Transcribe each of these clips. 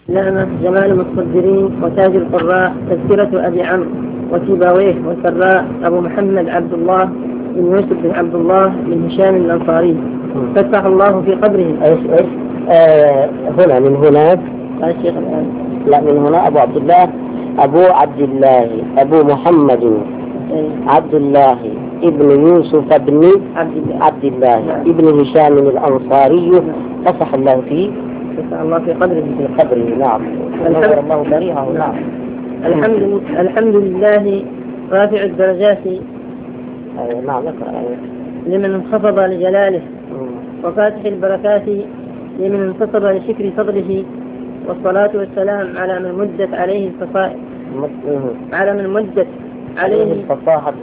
لامة جمال المتصدرين وتاج القراء تذكرة أبي عمرو وسيبويه والفراء أبو محمد عبد الله بن يوسف بن عبد الله بن هشام الأنصاري فتح الله في قبره. ايش هنا من هناك قال الشيخ الآن لا من هنا أبو عبد الله أبو عبد الله أبو محمد عبد الله ابن يوسف بن عبد الله ابن هشام الأنصاري فتح الله فيه فتح الله في قبره. نعم. نور الله بريئه. نعم. الحمد لله رافع الدرجات. نعم. لمن انخفض لجلاله وفاتح البركات لمن انتصر لشكر فضله، والصلاة والسلام على من مدت عليه الفصائح على من مدت عليه الفصاحة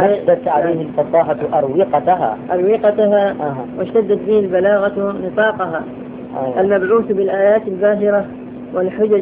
أروقتها واشتدت به البلاغة نطاقها، المبعوث بالآيات الباهرة والحجج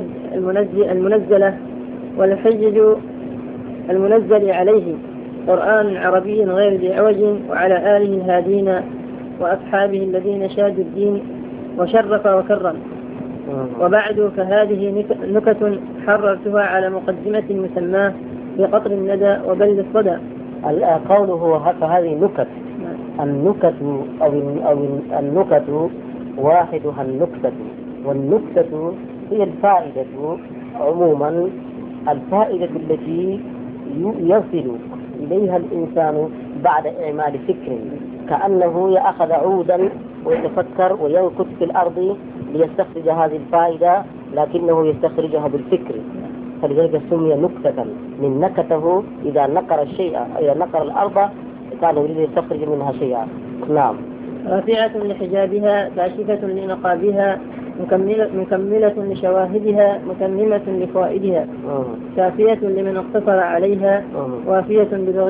المنزل عليه قرآن عربي غير ذي عوج، وعلى آله الهادين وأصحابه الذين شادوا الدين وشرف وكرم. وبعد فهذه نكت حررتها على مقدمة مسماه بقطر الندى وبلد الصدى. قوله فهذه نكت. النكت أو النكت واحدها النكتة، والنكتة هي الفائدة عموما، الفائدة التي يصل إليها الإنسان بعد إعمال فكر، كأنه يأخذ عودا ويتفكر وينكت في الأرض ليستخرج هذه الفائدة، لكنه يستخرجها بالفكر، فلذلك سمي نكتة من نكته. إذا نقر الشيء، إذا نقر الأرض كان يريد يستخرج منها شيئا. نعم. رافعة لحجابها كاشفة لنقابها مكملة لشواهدها متممة لفوائدها، كافية لمن اقتصر عليها، وافية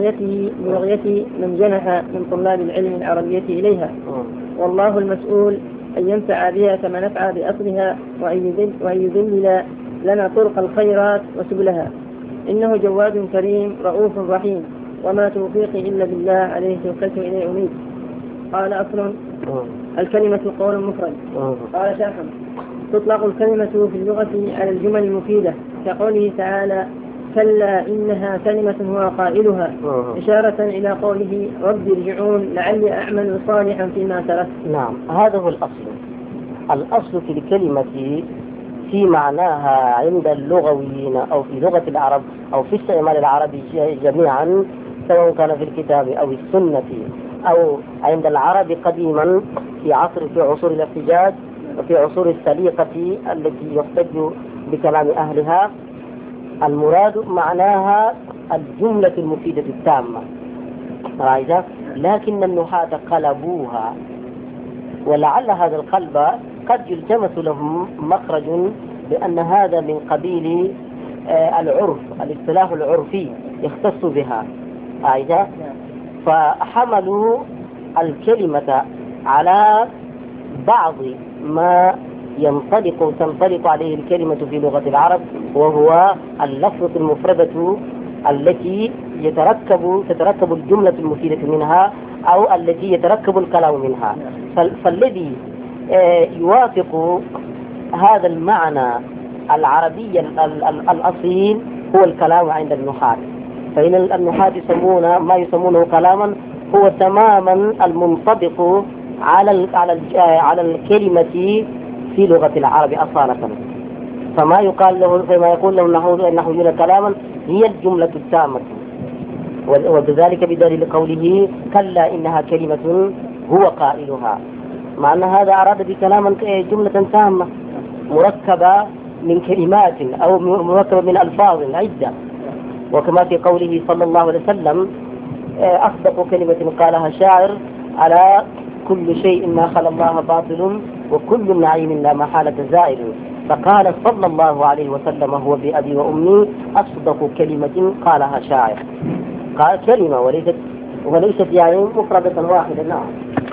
ببغية من جنح من طلاب العلم العربية إليها. والله المسؤول أن ينفع بها كما نفع بأصلها، وأن يذلل لنا طرق الخيرات وسبلها، إنه جواد كريم رؤوف رحيم، وما توفيقي إلا بالله عليه توكلت إليه أنيب. قال أصل الكلمة قول مفرد. قال شاحم تطلق الكلمة في اللغة على الجمل المفيدة، كقوله تعالى كلا إنها كلمة هو قائلها، إشارة إلى قوله رب ارجعون لعلي أعمل صالحا فيما تركت. نعم. هذا هو الأصل. الأصل في الكلمة في معناها عند اللغويين أو في لغة العرب أو في استعمال العربي جميعا، سواء كان في الكتاب أو السنة أو عند العرب قديما في عصور الاحتجاج وفي عصور السليقة التي يحتج بكلام أهلها، المراد معناها الجملة المفيدة التامة، لكن النحاة قلبوها، ولعل هذا القلب قد يلتمس لهم مخرج بأن هذا من قبيل العرف، الاصطلاح العرفي يختص بها، فحملوا الكلمة على بعض ما تنطلق عليه الكلمة في لغة العرب، وهو اللفظة المفردة التي تتركب الجملة المفيدة منها أو التي يتركب الكلام منها. فالذي يوافق هذا المعنى العربي الأصيل هو الكلام عند النحاة. فإن النحاة يسمون ما يسمونه كلاما هو تماما المنطبق على الكلمة في لغة العرب أصالة. فما يقول له النحويون كلاما هي الجملة التامة، وبذلك بدليل قوله كلا إنها كلمة هو قائلها، مع أن هذا أراد بكلاما جملة تامة مركبة من كلمات أو مركبة من ألفاظ عدة، وكما في قوله صلى الله عليه وسلم أصدق كلمة قالها شاعر على كل شيء ما خلا الله باطل وكل نعيم لا محالة زائل، فقال صلى الله عليه وسلم هو بأبي وأمي أصدق كلمة قالها شاعر. قال كلمة وليست يعني مفردة واحدة. نعم.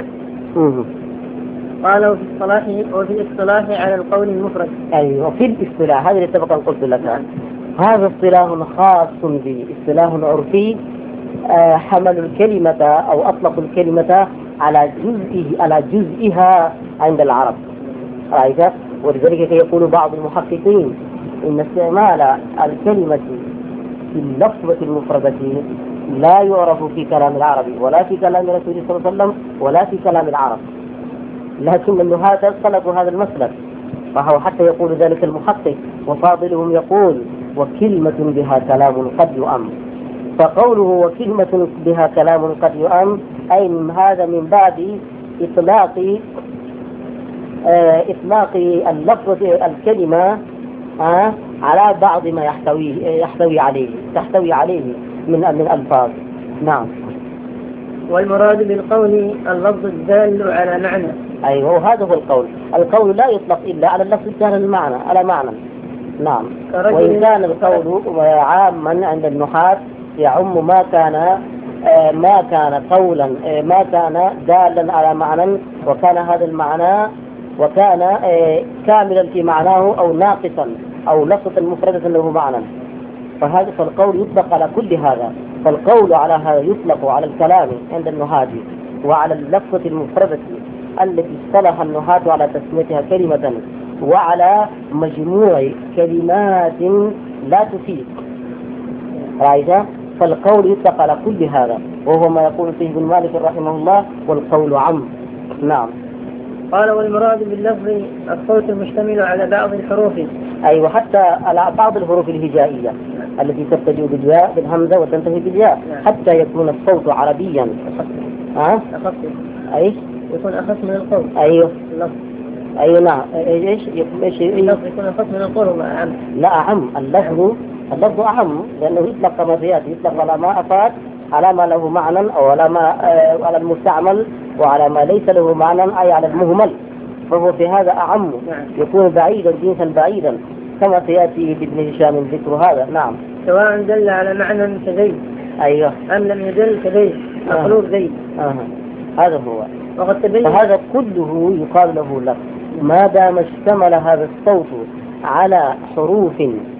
قالوا في الصلاح وفي الاصطلاح على القول المفرد. أيوة، في الاصطلاح هذا اللي سبق أن قلت لك، هذا اصطلاح خاص به، اصطلاح عرفي. حملوا الكلمة أو أطلقوا الكلمة على جزئها عند العرب، رأيت؟ ولذلك يقول بعض المحققين إن استعمال الكلمة في اللفظة المفردة لا يعرف في كلام العربي ولا في كلام رسول الله صلى الله عليه وسلم ولا في كلام العرب، لكن النحاة سلكوا هذا المسلك، فهو حتى يقول ذلك المحقق وفاضلهم يقول وكلمة بها كلام قد يؤم. فقوله وكلمة بها كلام قد يؤم أي هذا من باب إطلاق اللفظة الكلمة على بعض ما تحتوي عليه من الألفاظ. نعم. والمراد بالقول اللفظ الدال على معنى. أيوه، وهذا هو القول. القول لا يطلق إلا على اللفظ الدال على معنى. نعم. وإن كان القول عاما عند النحاة يعم ما كان قولا ما كان دالا على معنى وكان هذا المعنى وكان كاملا في معناه أو ناقصا أو لفظا مفردة له معنى، فالقول يطلق على كل هذا. فالقول على هذا يطلق على الكلام عند النحاة وعلى اللفظة المفردة التي اصطلح النحاة على تسميتها كلمة وعلى مجموع كلمات لا تفيد. رأيت؟ فالقول يطلق على كل هذا، وهو ما يقول فيه ابن مالك رحمه الله والقول عم. نعم. قال والمراد باللفظ الصوت المشتمل على بعض الحروف. أيوة، حتى على بعض الحروف الهجائية التي تبتدئ بالياء بالهمزة وتنتهي بالياء حتى يكون الصوت عربيا. أخف. أيش؟ يكون أخف من القول. أيوه. اللفظ. أيوه نعم. إيش؟ اللفظ يكون أخف من القول وما أعم. لا أعم، اللفظ أعم لأنه يطلق كما سيأتي، يطلق على ما أفاد، على ما له معنى أو على المستعمل وعلى ما ليس له معنى أي على المهمل، فهو في هذا أعم، يكون بعيدا جنسا بعيدا كما سيأتي بابن هشام ذكر هذا. نعم. سواء دل على معنى كزيد أيوه أم لم يدل كزيد مخلوق زيد. هذا هو. وقد تبين فهذا كله يقال له لفظ ما دام اشتمل هذا الصوت على حروف،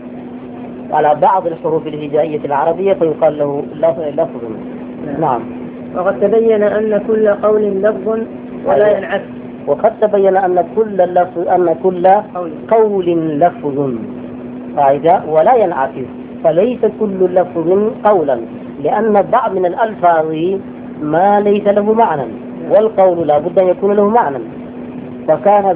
على بعض الحروف الهجائية العربية فيقال له لفظ. نعم. وقد تبين أن كل قول لفظ ولا ينعكس. وقد تبين أن كل قول لفظ قاعدة ولا ينعكس، فليس كل لفظ قولا، لأن بعض من الألفاظ ما ليس له معنى، والقول لا بد أن يكون له معنى، فكان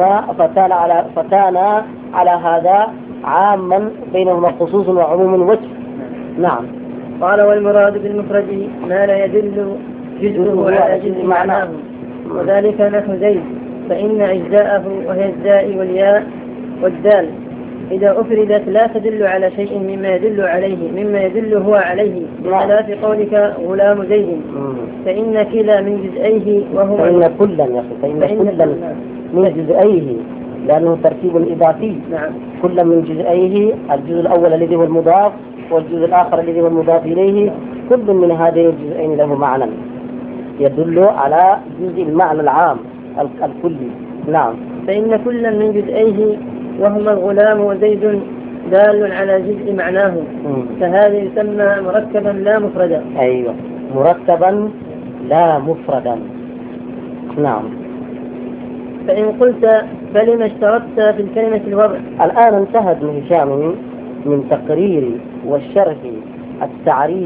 على هذا عاما بينهما خصوص وعموم وجه. نعم. قال والمراد بالمفرد ما لا يدل جزءه على جزء معناه، وذلك نحو زيد، فإن أجزاءه وهي الزاء والياء والدال إذا أفردت لا تدل على شيء مما يدل هو عليه، بخلاف قولك غلام زيد، فإن كلا من جزئيه وهو فإن كلا من جزئيه لأنه تركيب إضافي. نعم. كل من جزئيه، الجزء الأول الذي هو المضاف والجزء الآخر الذي هو المضاف إليه، كل من هذين الجزئين له معنى يدل على جزء المعنى العام الكلي. نعم. فإن كل من جزئيه وهما الغلام وزيد دال على جزء معناه، فهذا يسمى مركبا لا مفردا. أيوة، مركبا لا مفردا. نعم. فإن قلت فلما اشترطت في الكلمة الوضع. الآن انتهت ابن هشام من تقرير والشرح التعريف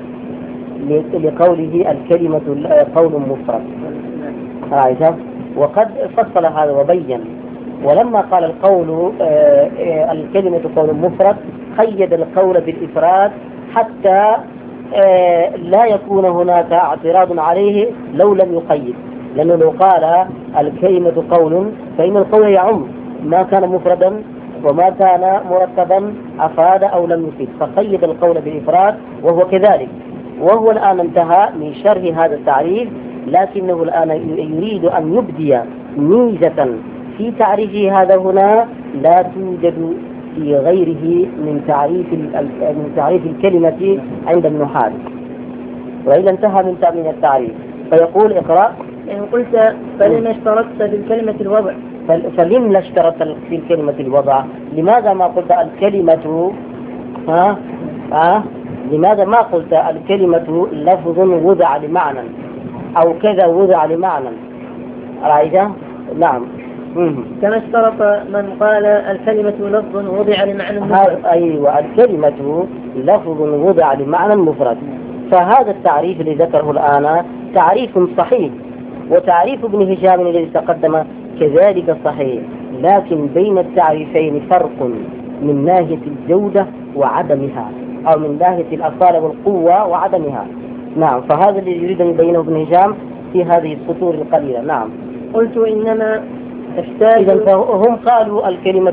لقوله الكلمة قول مفرد، وقد فصل هذا وبين. ولما قال القول الكلمة قول مفرد قيد القول بالإفراد حتى لا يكون هناك اعتراض عليه لو لم يقيد، لأنه لو قال الكلمة قول فإن القول يعم ما كان مفردا وما كان مركبا أفاد أو لم يفيد، فقيد القول بالإفراد وهو كذلك. وهو الآن انتهى من شرح هذا التعريف، لكنه الآن يريد أن يبدي ميزة في تعريفه هذا هنا لا توجد في غيره من تعريف الكلمة عند النحاة. وإذا انتهى من تأمين التعريف فيقول اقرأ. إن قلت فلما اشترطت في الكلمة الوضع. فلم اشترط في الكلمة الوضع؟ لماذا ما قلت الكلمة لماذا ما قلت الكلمة لفظ وضع لمعنى أو كذا وضع لمعنى؟ رأيت؟ نعم. كما اشترط من قال الكلمة لفظ وضع لمعنى مفرد. أيوة، الكلمة لفظ وضع لمعنى مفرد. فهذا التعريف الذي ذكره الآن تعريف صحيح، وتعريف ابن هشام الذي تقدم كذلك صحيح، لكن بين التعريفين فرق من ناحية الجودة وعدمها، أو من ناحية الأصالة والقوة وعدمها. نعم، فهذا الذي يريد أن يبينه ابن هشام في هذه السطور القليلة. نعم. قلت إنما احتاج. إذن فهم قالوا الكلمة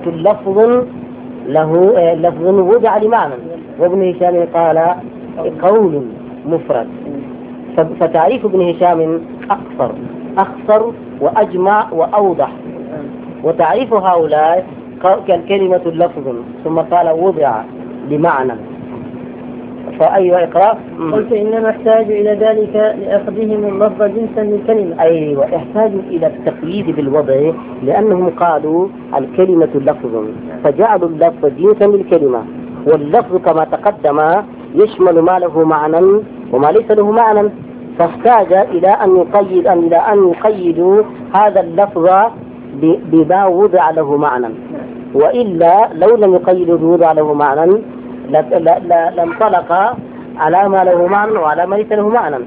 لفظ وضع لمعنى، وابن هشام قال قول مفرد. فتعريف ابن هشام أقصر وأجمع وأوضح، وتعريف هؤلاء كالكلمة لفظ ثم قال وضع لمعنى. فأيوة اقرأ. قلت إنما احتاج إلى ذلك لأخذهم اللفظ جنسا للكلمة. أيوة، احتاجوا إلى التقييد بالوضع، لأنهم قالوا الكلمة لفظ فجعلوا اللفظ جنسا للكلمة، واللفظ كما تقدم يشمل ما له معنى وما ليس له معنى، فاحتاج إلى أن يقيدوا هذا اللفظ بما وضع له معنى، وإلا لو لم يقيدوا بوضع له معنى لانطلق على ما له معنى وعلى ما ليس له معنى.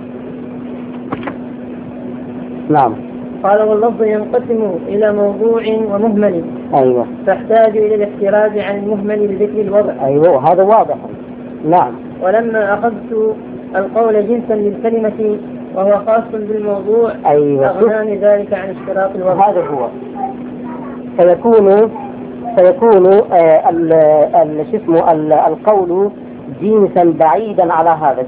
نعم. قال واللفظ ينقسم إلى موضوع ومهمل. أيوة. فاحتاج إلى الاحتراز عن المهمل بذكر الوضع. أيوة، هذا واضح. نعم. ولما أخذت القول جنسا للكلمة وهو خاص بالموضوع، أيوة، أغناني ذلك عن اشتراط الوضع. هذا هو. فيكون القول جنسا بعيدا على هذا،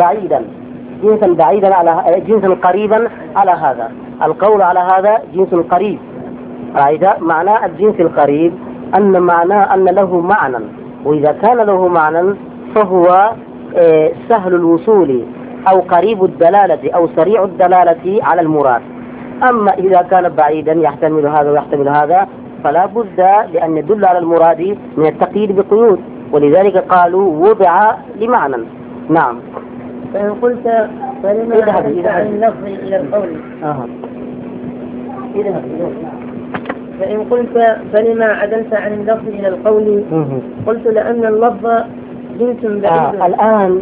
جنسا قريبا على هذا. القول على هذا جنس قريب. معنى الجنس القريب أن معناه أن له معنى، وإذا كان له معنى فهو سهل الوصول أو قريب الدلالة أو سريع الدلالة على المراد. أما إذا كان بعيدا يحتمل هذا ويحتمل هذا فلا بد لأن يدل على المراد من التقييد بقيود، ولذلك قالوا وضع لمعنى. نعم. فإن قلت فلما عدلت عن اللفظ إلى القول. فإن قلت فلما عدلت عن اللفظ إلى القول، قلت لأن اللفظ جنس بعيد. الآن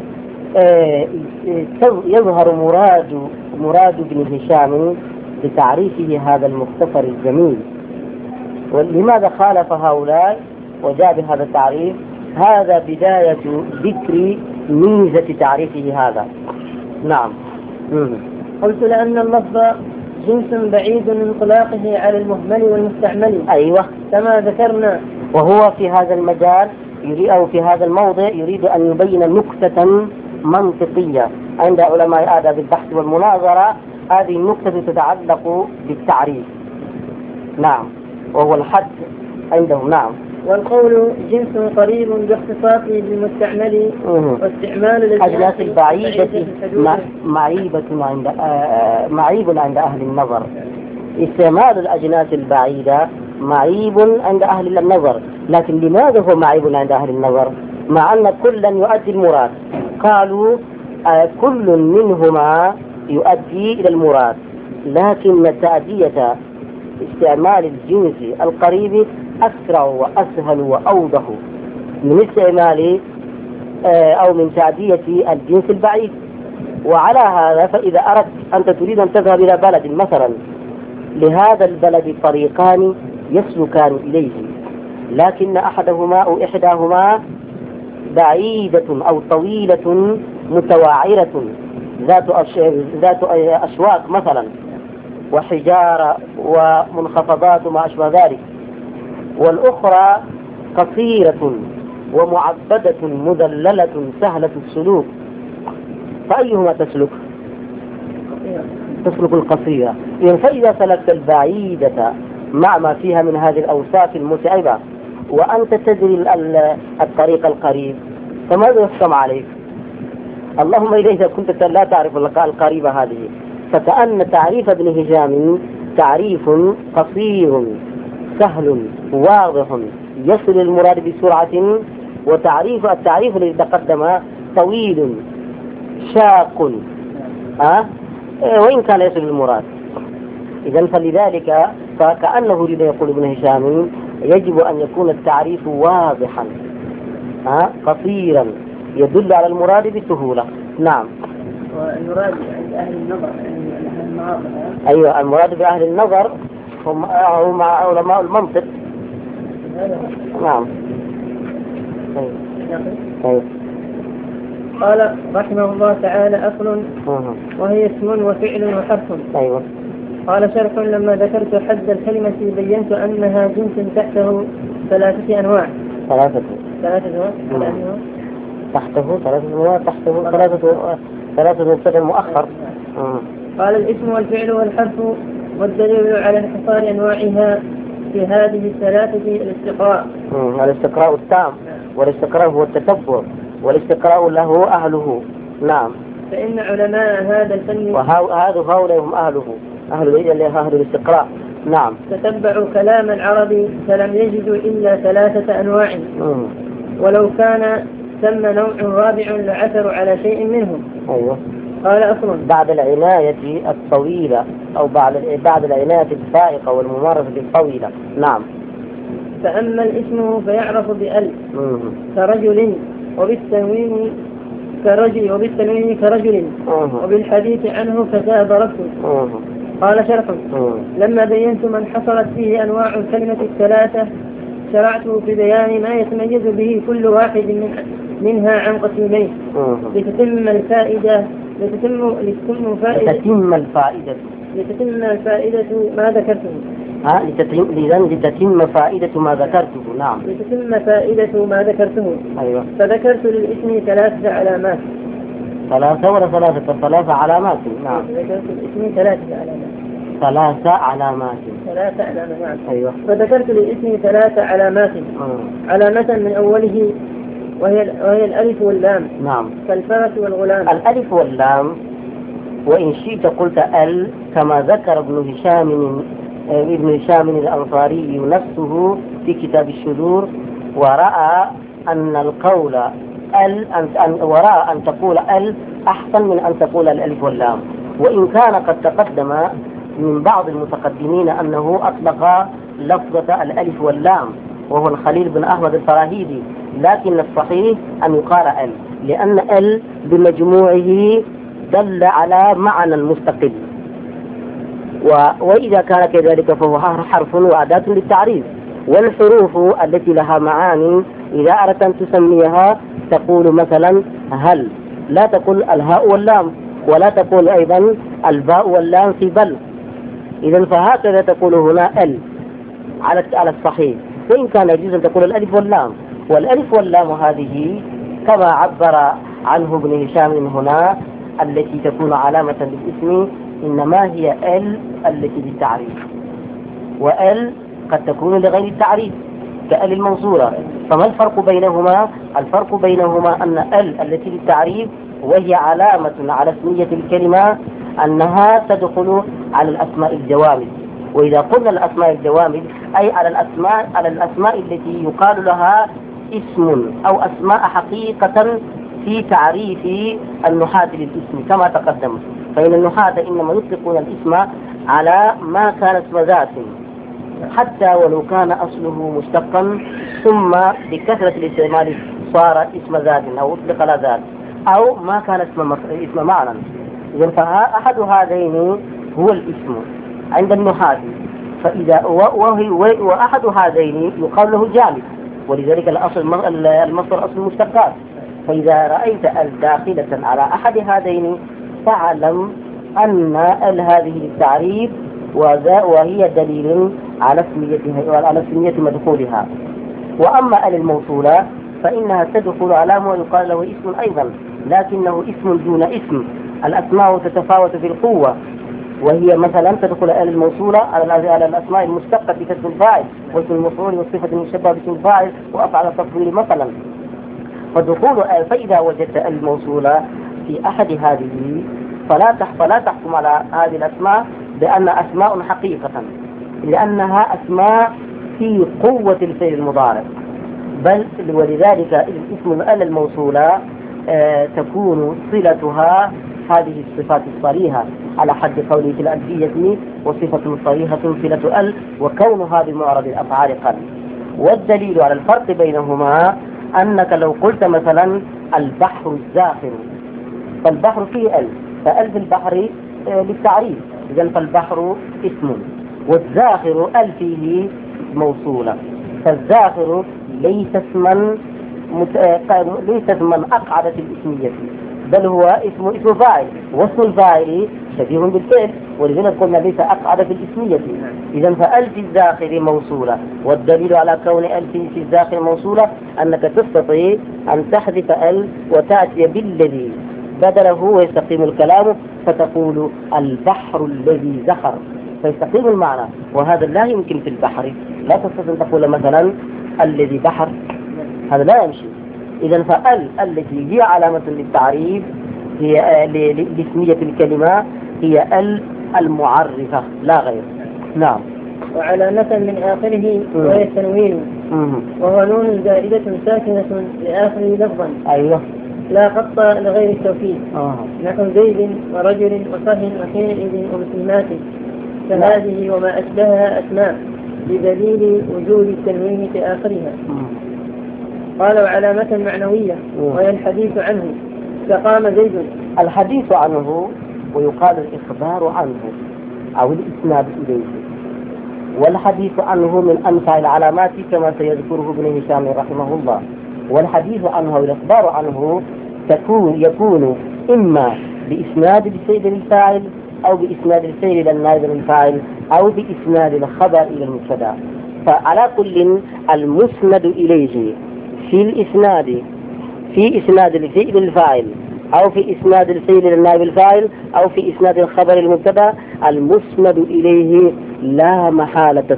يظهر مراد ابن هشام بتعريفه هذا المختصر الجميل. ولماذا خالف هؤلاء وجاء بهذا التعريف؟ هذا بداية ذكر ميزة تعريفه هذا. نعم. قلت لأن اللفظ جنس بعيد من انطلاقه على المهمل والمستعمل. أيوة، كما ذكرنا. وهو في هذا المجال أو في هذا الموضع يريد أن يبين نكتة منطقية عند علماء آداب البحث والمناظرة. هذه النكتة تتعلق بالتعريف. نعم، وهو الحد عندهم. نعم. والقول جنس قريب باختصاصه بالمستعمل، واستعمال الأجناس البعيدة معيب عند أهل النظر. استعمال الأجناس البعيدة معيب عند أهل النظر. لكن لماذا هو معيب عند أهل النظر مع أن كلا يؤدي المراد؟ قالوا كل منهما يؤدي إلى المراد، لكن تأدية استعمال الجنس القريب أسرع وأسهل وأوضح من استعمال أو من تأدية الجنس البعيد. وعلى هذا فإذا أردت أنت تريد أن تذهب إلى بلد مثلا، لهذا البلد طريقان يسلكان إليه، لكن أحدهما أو إحداهما بعيدة أو طويلة متواعرة ذات أشواك مثلا وحجارة ومنخفضات وما أشبه ذلك، والأخرى قصيرة ومعبدة مذللة سهلة السلوك، فأيهما تسلك؟ تسلك القصيرة. فإذا سلكت البعيدة مع ما فيها من هذه الأوصاف المتعبة وأنت تدري الطريق القريب فماذا يحكم عليك؟ اللهم إذا كنت لا تعرف القريبة هذه. فكأن تعريف ابن هشام تعريف قصير سهل واضح يصل المراد بسرعة، التعريف الذي تقدم طويل شاق وإن كان يصل المراد. إذن فلذلك فكأنه يريد يقول ابن هشام يجب أن يكون التعريف واضحا قصيرا يدل على المراد بسهولة. نعم. والمراد عند أهل النظر يعني أهل المعاصر. أيوة، المراد بأهل النظر هم علماء المنطق. نعم. أيوة. قال رحمه الله تعالى: أصل وهي اسم وفعل وحرف. أيوة. قال: شرح: لما ذكرت حد الكلمة بينت أنها جنس تحته 3 أنواع. ثلاثة أنواع. تحته 3 أنواع. تحته 3 مبتدأ مؤخر. قال: الاسم والفعل والحرف، والدليل على انحصار أنواعها في هذه ال3 الاستقراء. الاستقراء التام، والاستقراء هو التتبع، والاستقراء له أهله. نعم. فإن علماء هذا الفن هؤلاء هم أهله، أهل الاستقراء. نعم. تتبعوا كلام العرب فلم يجدوا إلا 3 أنواع. ولو كان ثم نوع رابع لعثروا على شيء منهم. أيوة. قال: أصل بعد العناية الطويلة أو بعد العناية الفائقة والممارسة الطويلة. نعم. فأما الاسم فيعرف بأل كرجل، وبالتنوين كرجل، وبالحديث عنه كذا ضربت. قال: شرح: لما بينت من حصلت فيه أنواع الكلمة ال3 شرعت في بيان ما يتميز به كل واحد منها عن قسمين لتتم الفائدة ما ذكرته. لتتم فائدة ما ذكرته. نعم. لتتم فائدة ما ذكرته. أيوة. فذكرت للاسم 3 علامات. 3 ولا 3؟ 3 علامات. نعم. ذكرت للاسم 3 علامات. 3 علامات. 3 علامات. أيوة. فذكرت للاسم 3 علامات. علامة من أوله وهي الألف واللام. نعم. كالفرس والغلام. الألف واللام، وإن شئت قلت ال، كما ذكر ابن هشام الأنصاري نفسه في كتاب الشذور، ورأى أن القول ورأى أن تقول ال أحسن من أن تقول الألف واللام. وإن كان قد تقدم من بعض المتقدمين أنه أطلق لفظة الألف واللام، وهو الخليل بن أحمد الفراهيدي، لكن الصحيح أن يقال ال، لأن ال بمجموعه دل على معنى مستقل، وإذا كان كذلك فهو حرف وأداة للتعريف. والحروف التي لها معاني إذا أردت أن تسميها تقول مثلا هل، لا تقول الهاء واللام، ولا تقول أيضا الباء واللام في بل. إذن فهكذا تقول هنا ال على الصحيح، وإن كان يجوز أن تقول الألف واللام. والألف واللام هذه كما عبر عنه ابن هشام هنا التي تكون علامة للاسم، إنما هي ال التي للتعريف، وال قد تكون لغير التعريف كال الموصولة. فما الفرق بينهما؟ الفرق بينهما أن ال التي للتعريف وهي علامة على اسمية الكلمة أنها تدخل على الأسماء الجوامد. وإذا قلنا الأسماء الجوامد أي على الأسماء التي يقال لها اسم أو أسماء حقيقة في تعريف النحاة للاسم كما تقدم. فإن النحاة إنما يطلقون الاسم على ما كان اسم ذات، حتى ولو كان أصله مشتقا ثم بكثرة الاستعمال صار اسم ذات أو أطلق على ذات، أو ما كان اسم معنى. إذن فأحد هذين هو الاسم عند النحاة، وأحد هذين يقال له جامد، ولذلك المصدر أصل المشتقات. فإذا رأيت الداخلة على أحد هذين فاعلم أن هذه للتعريف، وهي دليل على اسمية مدخولها. وأما الموصولة فإنها تدخل على ما يقال له اسم أيضا، لكنه اسم دون اسم. الأسماء تتفاوت في القوة، وهي مثلا تدخل الموصولة على الأسماء المشتقة كاسم الفاعل واسم المفعول والصفة المشبهة باسم الفاعل وأفعل التفضيل مثلا. فإذا وجدت الموصولة في أحد هذه فلا تحكم على هذه الأسماء بأن أسماء حقيقة، لأنها أسماء في قوة الفعل المضارع، بل ولذلك الاسم الموصولة تكون صلتها هذه الصفات الصريحة على حد قوله في الألفية وصفة صريحة صلة ال وكونها بمعرض الأفعال قل. والدليل على الفرق بينهما أنك لو قلت مثلا البحر الزاخر فالبحر فيه ال، فال في البحر للتعريف، إذن فالبحر اسم، والزاخر ال فيه موصولة، فالزاخر ليس اسما أقعد في الاسمية، بل هو اسم فاعل، واسم الفاعل شبيه بالفعل، ولذلك قلنا ليس أقعد في الاسمية. إذن فال في الزاخر موصولة، والدليل على كون ال في الزاخر موصولة أنك تستطيع أن تحذف ال وتأتي بالذي بدله ويستقيم الكلام، فتقول البحر الذي زخر فيستقيم المعنى، وهذا لا يمكن في البحر. لا تستطيع أن تقول مثلا الذي بحر، هذا لا يمشي. إذن فال التي هي علامة للتعريف هي لاسمية الكلمة هي ال المعرفة لا غير. نعم. وعلامة من آخره وهي التنوين، وهو نون زائدة ساكنة لآخره لفظا. أيوه. لا خط لغير التوكيد، نحو زيد ورجل وصهن وحينئذ ومسلمات، فهذه وما أشبهها أسماء بدليل وجود التنوين في آخرها. قال وعلامة معنوية وهي الحديث عنه، فقام زيد. الحديث عنه ويقال الإخبار عنه أو الإسناد إليه، والحديث عنه من أنفع العلامات كما سيذكره ابن هشام رحمه الله. والحديث عنه والإخبار عنه يكون إما بإسناد الفعل للفاعل، أو بإسناد الفعل إلى النائب للفاعل، أو بإسناد الخبر إلى المبتدا. فعلى كل المسند إليه في إسناد الفعل للفاعل، أو في إسناد الفعل إلى النائب الفاعل، أو في إسناد الخبر المبتدا، المسند إليه لا محالة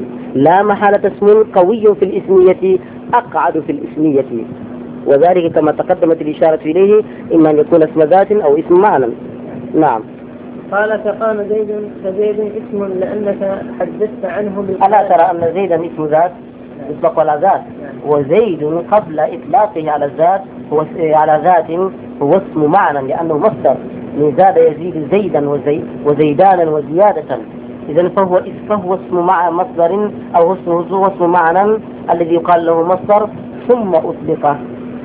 اسم قوي في الإسمية أقعد في الإسمية، وذلك كما تقدمت الإشارة إليه إما أن يكون اسم ذات أو اسم معنى. نعم. قال فقام زيد، فزيد اسم لأنك حدثت عنه بالقياس. ألا ترى أن زيدا اسم ذات يطلق على ذات، وزيد قبل إطلاقه على الذات على ذات هو اسم معنى، لأنه مصدر من زاد يزيد زيدا وزيدانا وزيادة. إذن فهو اسم مع مصدر أو هو اسم معنى الذي يقال له مصدر ثم أطلق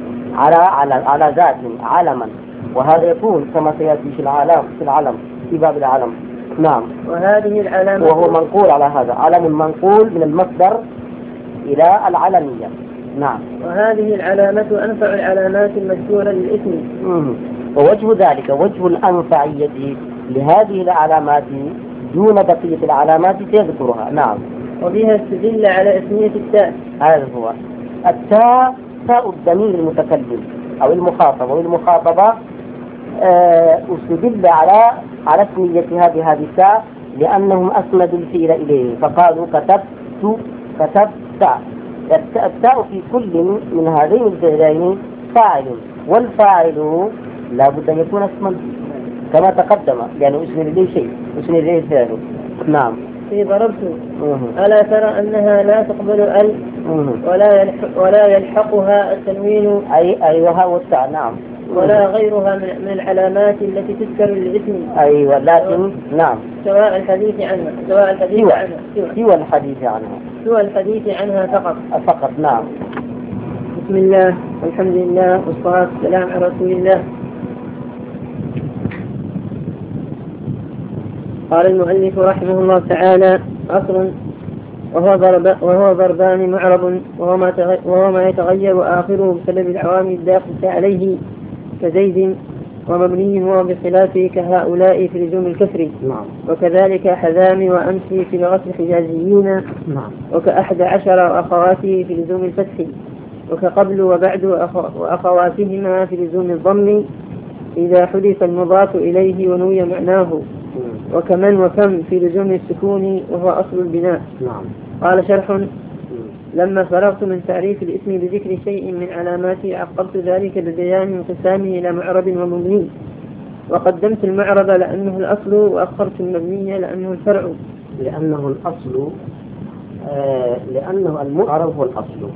على ذات علما، وهذا يكون كما سيأتي في العلم في باب العلم. نعم. وهذه العلامة وهو منقول على هذا، علم منقول من المصدر إلى العلمية. نعم. وهذه العلامة أنفع العلامات المذكورة للاسم. ووجه ذلك وجه الأنفعية لهذه العلامات دون بقية العلامات سيذكرها. نعم. وبها استدل على اسمية التاء. هذا هو التاء، تاء الضمير المتكلم أو المخاطب أو المخاطبة، استدل على اسميتها بهذه التاء لأنهم أسندوا الفعل إليه فقالوا كتبت. التاء في كل من هذين الفعلين فاعل، والفاعل لا بد أن يكون اسما كما تقدم، لأنه اسم إليه شيء، اسم إليه فعل. نعم. في ضربت ألا ترى أنها لا تقبل ال ولا يلحقها التنوين أيوها والتاء. نعم. ولا غيرها من العلامات التي تذكر للاسم. أيوة. لكن نعم سواء الحديث عنها سوى الحديث عنها فقط. نعم. بسم الله والحمد لله والصلاة والسلام على رسول الله. قال المؤلف رحمه الله تعالى: أصل وهو ضربان معرب، وهو ما يتغير آخره بسبب العوامل الداخلة عليه كزيد، ومبني هو بخلافه كهؤلاء في لزوم الكسر. نعم. وكذلك حذام وأمسي في لغة الحجازيين. نعم. وكأحد عشر وأخواته في لزوم الفتح، وكقبل وبعد وأخواتهما في لزوم الضم إذا حدث المضاف إليه ونوي معناه. وكمن وكم في لزوم السكون وهو أصل البناء. نعم. قال شرح: لما فرغت من تعريف الاسم بذكر شيء من علاماته عقبت ذلك ببيان انقسامه إلى معرب ومبني، وقدمت المعرب لأنه الأصل، وأخرت المبني لأنه الفرع. لأنه الأصل، لأنه المعرب هو الأصل،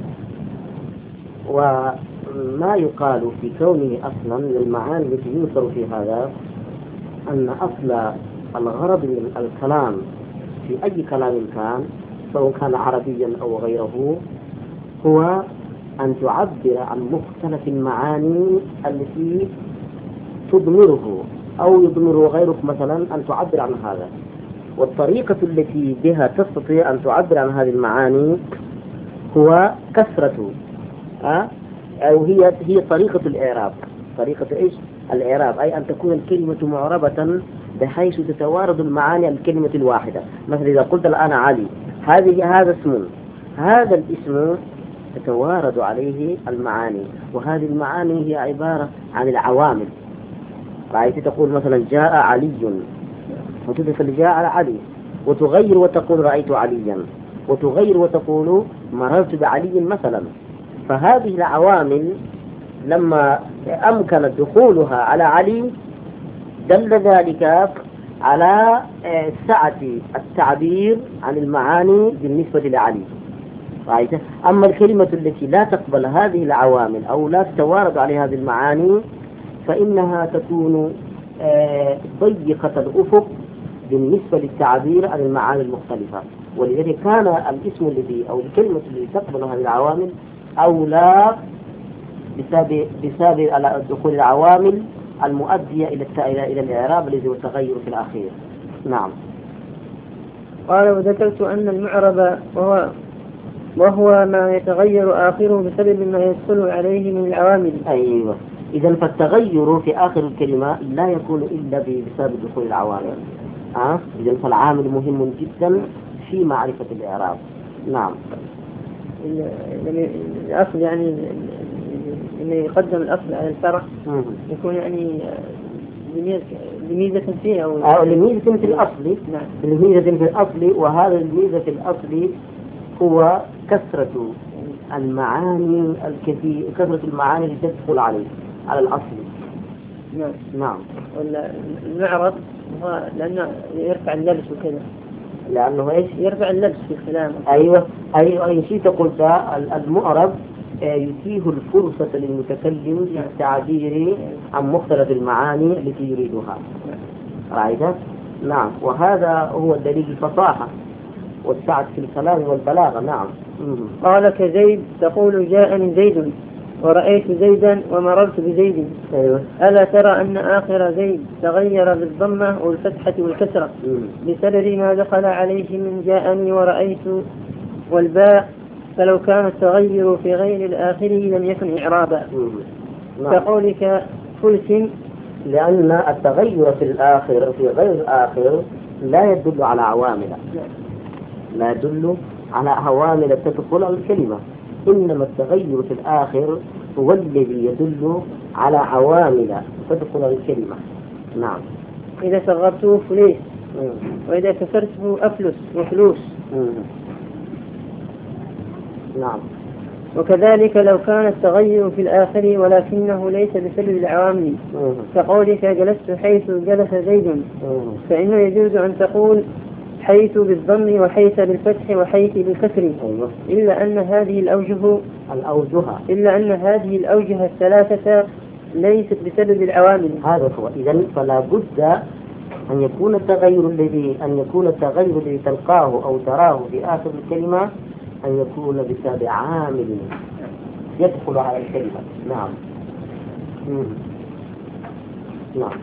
وما يقال في كونه أصلا للمعاني التي يذكر في هذا أن أصل الغرض من الكلام في أي كلام كان، سواء كان عربيا أو غيره، هو أن تعبر عن مختلف المعاني التي تضمره أو يضمره غيرك، مثلا أن تعبر عن هذا. والطريقة التي بها تستطيع أن تعبر عن هذه المعاني هو كثرة أو هي طريقة الإعراب. طريقة إيش؟ الإعراب، أي أن تكون الكلمة معربة بحيث تتوارد المعاني الكلمة الواحدة. مثلا إذا قلت الآن علي، هذا اسم، هذا الاسم تتوارد عليه المعاني، وهذه المعاني هي عبارة عن العوامل. رأيت تقول مثلا جاء علي، وتدخل جاء على علي، وتغير وتقول رأيت عليا، وتغير وتقول مررت بعلي مثلا. فهذه العوامل لما أمكن دخولها على علي دل ذلك على سعة التعبير عن المعاني بالنسبة لعلي. رأيت؟ أما الكلمة التي لا تقبل هذه العوامل أو لا تتوارد عليها هذه المعاني فإنها تكون ضيقة الأفق بالنسبة للتعبير عن المعاني المختلفة. ولذلك كان الاسم الذي أو الكلمة التي تقبل هذه العوامل أولى بسبب دخول العوامل المؤدية إلى الإعراب الذي هو التغير في الأخير. نعم. قال وذكرت أن المعرب وهو ما يتغير آخره بسبب ما يدخل عليه من العوامل. أيوة. إذا فالتغير في آخر الكلمة لا يكون إلا بسبب دخول العوامل. إذا فالعامل مهم جدا في معرفة الإعراب. نعم. الأصل يعني إنه يقدم الأصل على الفرع يكون يعني لميزة فيه أو لميزة في الأصل. نعم. لميزة في الأصل، وهذا الميزة في الأصل هو كثرة المعاني الكثير، كثرة المعاني التي تدخل عليه على الأصل. نعم. نعم. المعرض هو لأنه يرفع اللبس وكذا. لأنه إيش؟ يرفع اللبس في الكلام. أيوة أي شيء تقول المعرب يتيه الفرصة للمتكلم في التعبير عن مختلف المعاني التي يريدها. رأيت؟ نعم. وهذا هو دليل الفصاحة والسعة في الكلام والبلاغة. نعم. قال كزيد تقول جاءني زيد ورأيت زيدا ومررت بزيد. أيوة. ألا ترى أن آخر زيد تغير بالضمة والفتحة والكسرة بسبب ما دخل عليه من جاءني ورأيت والباء، فلو كان التغير في غير الآخر لم يكن إعرابا. كقولك فلس، لأن التغير في الآخر في غير الآخر لا يدل على عوامل، لا يدل على عوامل تدخل على الكلمة، إنما التغير في الآخر هو الذي يدل على عوامل تدخل على الكلمة. نعم. إذا صغرته فليس، وإذا كسرته أفلس وفلوس. نعم. وكذلك لو كان التغير في الآخر ولكنه ليس بسبب العوامل، كقولك جلست حيث جلس زيد، فإنه يجوز أن تقول حيث بالضم وحيث بالفتح وحيث بالكسر. إلا أن هذه الأوجه الثلاثة ليست بسبب العوامل. هذا هو. إذن فلا بد أن يكون التغير الذي تلقاه أو تراه في آخر الكلمة أن يكون بسبب عامل يدخل على الكلمة. نعم. نعم.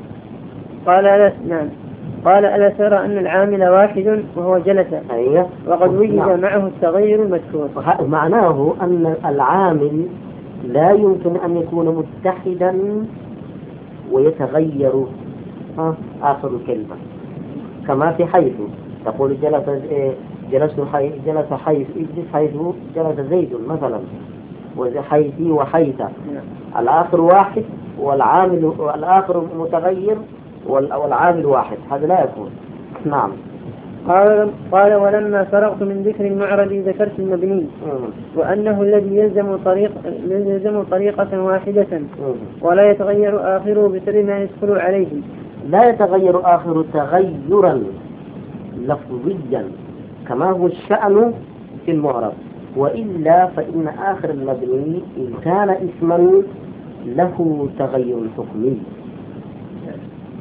قال ألا ترى أن العامل واحد وهو جلس. أيوة. وقد وجد معه التغير المذكور. معناه أن العامل لا يمكن أن يكون متحدا ويتغير آخر الكلمة، كما في حيث تقول جلس حيث جلس زيد مثلا، وحيثي وحيث الآخر واحد والآخر متغير والعامل واحد، هذا لا يكون. نعم. قال ولما فرغت من ذكر المعرب ذكرت المبني، وأنه الذي يلزم طريقة واحدة ولا يتغير آخره بسبب ما يدخل عليه. لا يتغير آخر تغيرا لفظيا كما هو الشأن في المعرب، وإلا فإن آخر المبني إن كان اسما له تغير حكمي.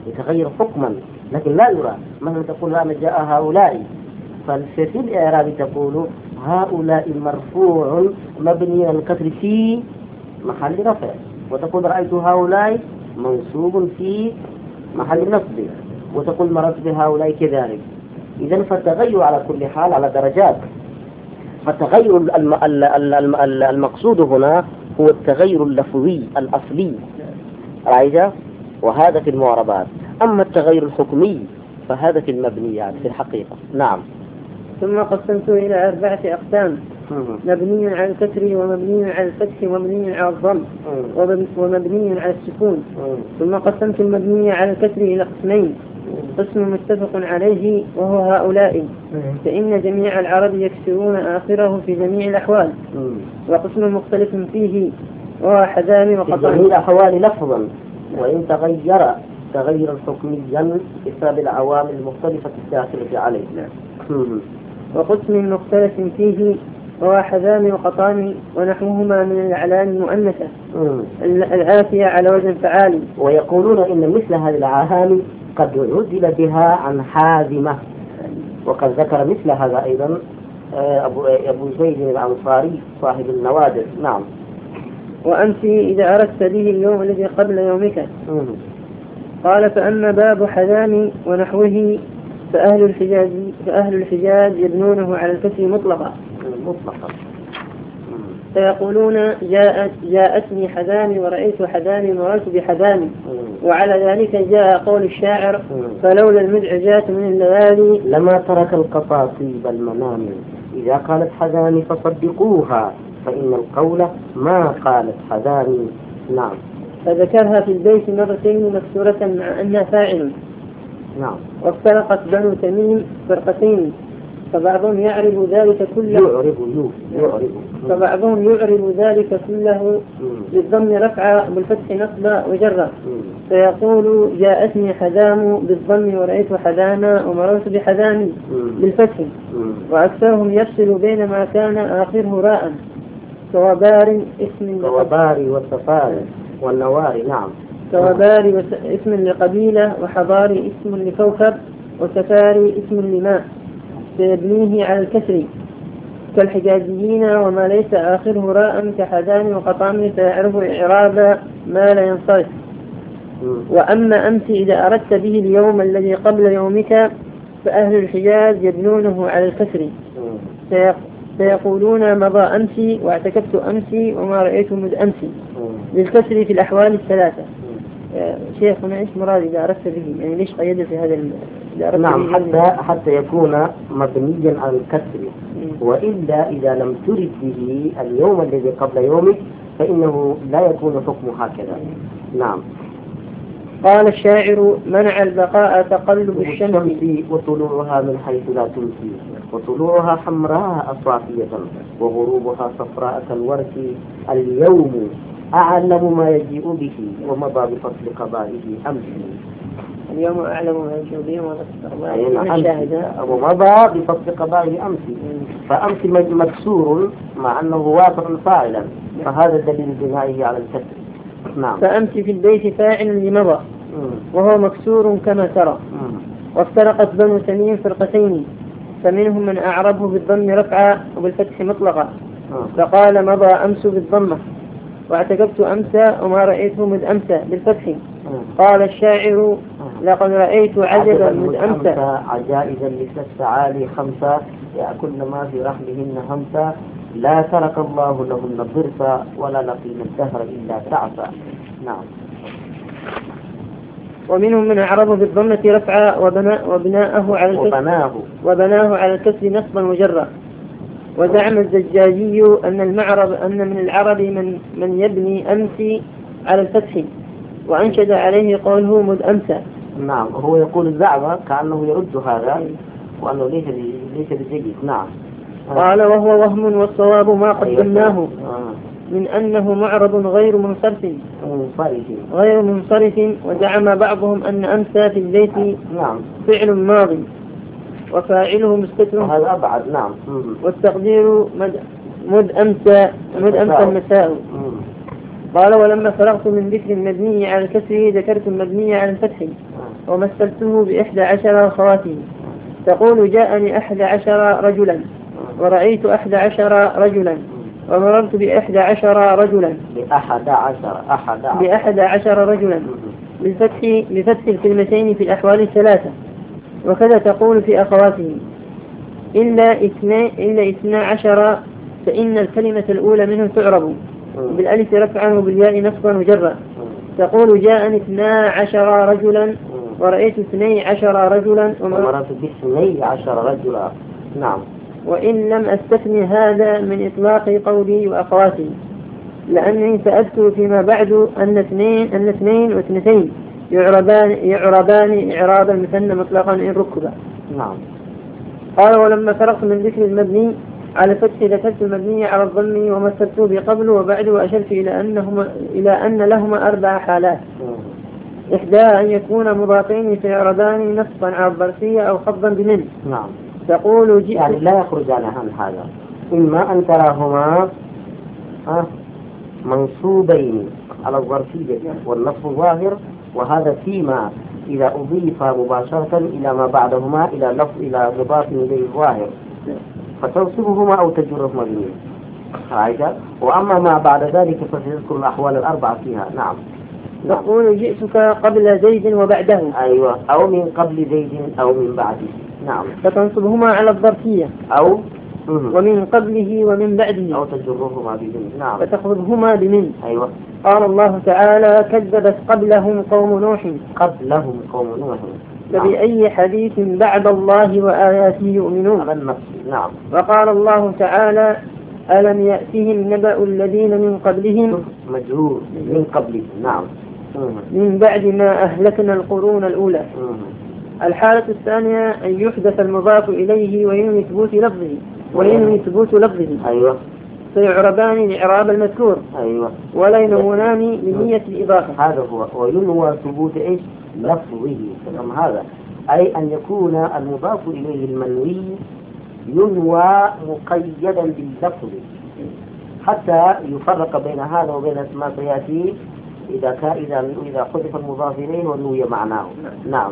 يتغير حكما لكن لا يرى. مثلا تقول أنا جاء هؤلاء، ففي الإعراب تقول هؤلاء مرفوع مبني على الكسر في محل رفع، وتقول رأيت هؤلاء منصوب في محل نصب، وتقول مررت بهؤلاء كذلك. إذن فالتغير على كل حال على درجات. فالتغير المقصود هنا هو التغير اللفظي الأصلي، رأيت؟ وهذا في المعربات. أما التغير الحكمي فهذا في المبنيات في الحقيقة. نعم. ثم قسمت إلى 4 أقسام: مبني على الكسر، ومبني على الفتح، ومبني على الضم، ومبني على السكون. ثم قسمت المبني على الكسر إلى قسمين: قسم متفق عليه وهو هؤلاء، فإن جميع العرب يكسرون آخره في جميع الأحوال. وقسم مختلف فيه وهو حذان وقطع في جميع الأحوال لفظا، وإن تغير حكميا بسبب العوامل المختلفة الداخلة عليه. وقسم مختلف فيه وهو حذان وقطان ونحوهما من الأعلام المؤنثة الآتية على وزن فعال. ويقولون إن مثل هذه العوامل قد عدل بها عن حازمة، وقد ذكر مثل هذا أيضا أبو زيد الأنصاري صاحب النوادر. نعم. وأنت إذا أردت به اليوم الذي قبل يومك. قال: فأما باب حذان ونحوه فأهل الحجاز يبنونه على الكسر مطلقا. فيقولون جاءتني حذاني ورأيت حذاني ومررت بحذاني. وعلى ذلك جاء قول الشاعر: فلولا المدعجات من الليالي لما ترك القطاطيب المنام، إذا قالت حذاني فصدقوها فإن القول ما قالت حذاني. نعم. فذكرها في البيت مرتين مكسورة مع أنها فاعل. نعم. وافترقت بنو تميم فرقتين، فبعضهم يعرب ذلك كله بالضم رفع بالفتح نصب وجر. فيقول: جاءتني حذام بالضم ورأيت حذانا ومررت بحذاني بالفتح. وأكثرهم يفصل بين ما كان آخره راء كوبار والسفار والنوار. نعم. كوبار اسم لقبيلة، وحضاري اسم لكوكب، وسفاري اسم لماء، فيبنيه على الكسر كالحجازيين. وما ليس آخره راء كحذان وقطان فيعرف إعراب ما لا ينصرف. وأما أمس إذا أردت به اليوم الذي قبل يومك فأهل الحجاز يبنونه على الكسر، فيقولون مضى أمسي واعتكفت أمسي وما رأيت مذ أمسي للكسر في الأحوال الثلاثة. شيخنا إيش مراد إذا أردت به؟ يعني ليش قيد في هذا نعم، حتى يكون مبنيا على الكسر. وإلا إذا لم ترد به اليوم الذي قبل يومك فإنه لا يكون حكمه هكذا. نعم. قال الشاعر: منع البقاء تقلب الشمس وطلوعها من حيث لا تمسي، وطلوعها حمراء صافية وغروبها صفراء كالورق. اليوم أعلم ما يجيء به ومضى بفصل قضائه أمسي. اليوم أعلم ما يجيء به ومضى بفصل قضائه أمسي. فأمسي مكسور مع أنه واقع فاعلا، فهذا دليل بنائه على الكسر. نعم. فأمسي في البيت فاعل لمضى وهو مكسور كما ترى. وافترقت بنو تميم فرقتين، فمنهم من أعربه بالضم رفعا وبالفتح مطلقا، فقال مضى أمس بالضمة، واعتقبت أمسى وما رأيته مذ أمسى بالفتح. قال الشاعر: لقد رأيت عجبا مذ أمسى عجائزا مثل السعالي خمسة يأكلن ما في رحلهن همسا، لا ترك الله لهن الضرسا ولا لقين الدهر إلا تعسى. نعم. ومنهم من أعرضه بالضمة رفعا وبناه على الكسر نصبا وجرا. وزعم الزجاجي أن من العرب من يبني أمسي على الفتح، وأنشد عليه قوله مذ أمسى. نعم. هو يقول الزعم كأنه يرد هذا وأنه ليس بجيد. نعم. قال: وهو وهم والصواب ما قدمناه من أنه معرض غير منصرف. وزعم بعضهم أن أمسى في البيت فعل ماضي وفاعله مستتر، وهذا أبعد. نعم. والتقدير مذ أمسى المساء. قال: ولما فرغت من ذكر المبني على الكسر ذكرت المبني على الفتح، ومثلته ب11 خواته. تقول جاءني 11 رجلا، ورأيت 11 رجلا، ومررت ب11 رجلا. ب11 رجلا بفتح الكلمتين في الأحوال الثلاثة. وكذا تقول في أخواته إلا 12 فإن الكلمة الأولى منه تعرب بالألف رفعا وبالياء نصبا وجرا. تقول جاءني 12 رجلا، ورأيت 12 رجلا، ومررت ب12 رجلا. نعم. وإن لم أستثني هذا من إطلاق قولي وأخواتي، لأني سألت فيما بعد أن اثنين واثنتين يعربان إعراب المثنى مطلقا إن ركبا. نعم. قال ولما فرغت من ذكر المبني على فتح ذكرت المبني على الضم ومثلته بقبل وبعد، وأشرت إلى أن لهما 4 حالات. إحداها أن يكون مضافين فيعربان نصبا على الظرفية أو خفضا بمن. نعم. تقول جئت يعني لا يخرج عن هذا، إما أن تراهما منصوبين على الظرفية والنصب ظاهر، وهذا فيما إذا أضيف مباشرة إلى ما بعدهما إلى مضاف إليه الظاهر فتنصبهما أو تجرهما بمن. وأما ما بعد ذلك فتذكر الأحوال ال4 فيها. نعم. تقول جئتك قبل زيد وبعده. أيوة، أو من قبل زيد أو من بعده. نعم. فتنصبهما على الظرفية أو ومن قبله ومن بعده، أو تجرهما بمن. نعم. فتخذهما بمن. أيوة. قال الله تعالى كذبت قبلهم قوم نوح. فبأي حديث بعد الله وآياته يؤمنون. على النص. نعم. وقال الله تعالى ألم يأتهم نبأ الذين من قبلهم مجرور من قبلهم. نعم. من بعد ما أهلكنا القرون الأولى. الحالة الثانية أن يحدث المضاف إليه وينوي ثبوت لفظه. أيوة. فيعربان لإعراب المذكور. أيوة. ولا ينونان لنية الإضافة. هذا هو. وينوى ثبوت إيش؟ لفظه. تمام. هذا أي أن يكون المضاف إليه المنوي ينوى مقيدا باللفظ حتى يفرق بين هذا وبين ما سيأتي إذا حذف المضاف إليه ونوي معناه. نعم.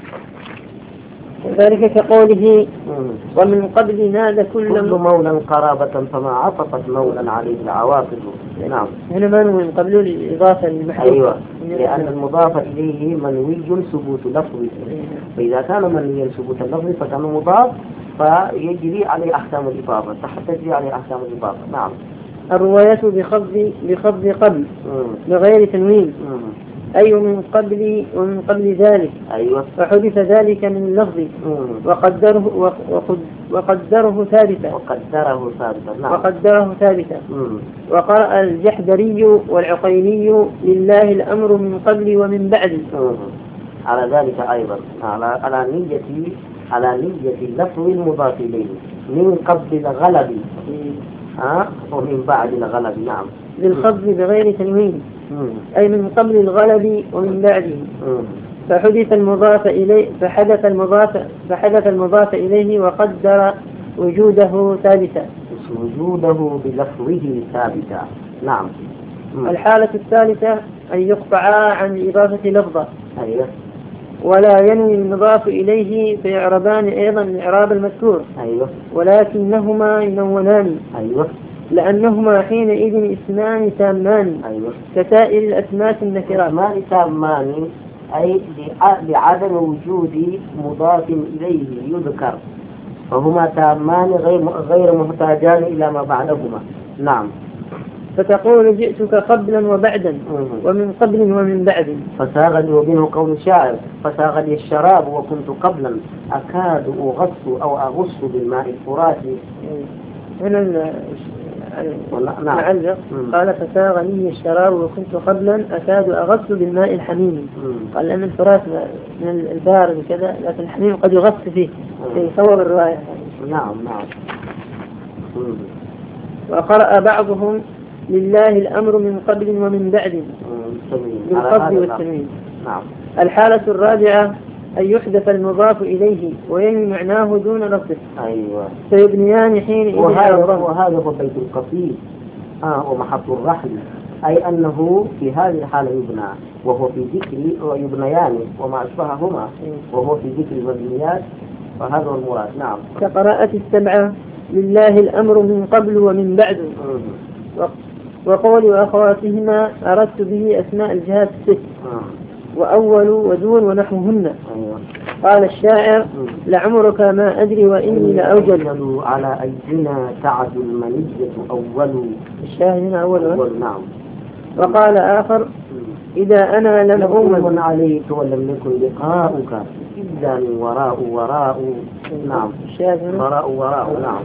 ذلك كقوله ومن قبل نادى كل مولا قرابة فما عطفت مولا عليه العواقب. نعم. هنا منوي من قبل الإضافة للمحذوف. أيوة. لأن المضاف إليه منوي ثبوت لفظه، فإذا كان منويا ثبوت اللفظ فكان مضاف فيجري عليه أحكام الإضافة، تجري عليه أحكام الإضافة. نعم. الرواية بخفض قبل بغير تنوين، أي ومن قبل ذلك. أيوة. فحدث ذلك من اللفظ وقدره ثابتا. نعم. وقدره ثابتا. وقرأ الجحدري والعقيلي لله الأمر من قبل ومن بعد. على ذلك أيضا على نية اللفظ المضاف إليه من قبل الغلب ومن بعد الغلب. نعم. بالخفض بغير تنوين، أي من قبل الغلب ومن بعده. فحدث المضاف إليه وقدر وجوده ثابتا. بلفظه ثابتا. نعم. الحالة الثالثة أن يقطعا عن الإضافة لفظة. أيوة. ولا ينوي المضاف إليه فيعربان أيضا الإعراب المذكور. أيوة. ولكنهما ينونان. أيوة. لأنهما حينئذ اسمان تامان. أيوة. كسائر الأسماء النكرات. اسمان تامان أي لعدم وجود مضاف إليه يذكر، فهما تامان غير محتاجان إلى ما بعدهما. نعم. فتقول جئتك قبلا وبعدا ومن قبل ومن بعد. فساغ لي وبينه قول الشاعر فساغ لي الشراب وكنت قبلا أكاد أغص أو أغص بالماء الفراتي. هنا نعم. قال فساغ لي الشراب وكنت قبلا أكاد أغص بالماء الحميم. قال لأن الفرات من البارد وكذا، لكن الحميم قد يغص فيه في صور الرواية. نعم. وقرأ بعضهم لله الأمر من قبل ومن بعد بالقبض والتنوين. نعم. الحالة الرابعة أن يحدث المضاف إليه وينوي معناه دون لفظه. أيوة. فيبنيان حين وهذا هو بيت القصيد ومحط الرحل، أي أنه في هذه الحالة يبنى وهو في ذكر يبنيان وما أشبههما وهو في ذكر المبنيات، فهذا هو المراد. نعم. كقراءة السبعة لله الأمر من قبل ومن بعد، وقول وأخواتهما أردت به أسماء الجهات الست، وأول ودون ونحوهن. قال الشاعر لعمرك ما أدري وإني لأوجد على أيدينا تعد المنية أول. الشاهد هنا أول. نعم. وقال آخر إذا أنا لم أؤمن عليك ولم يكن لقاؤك إلا وراء. نعم. وراء. نعم.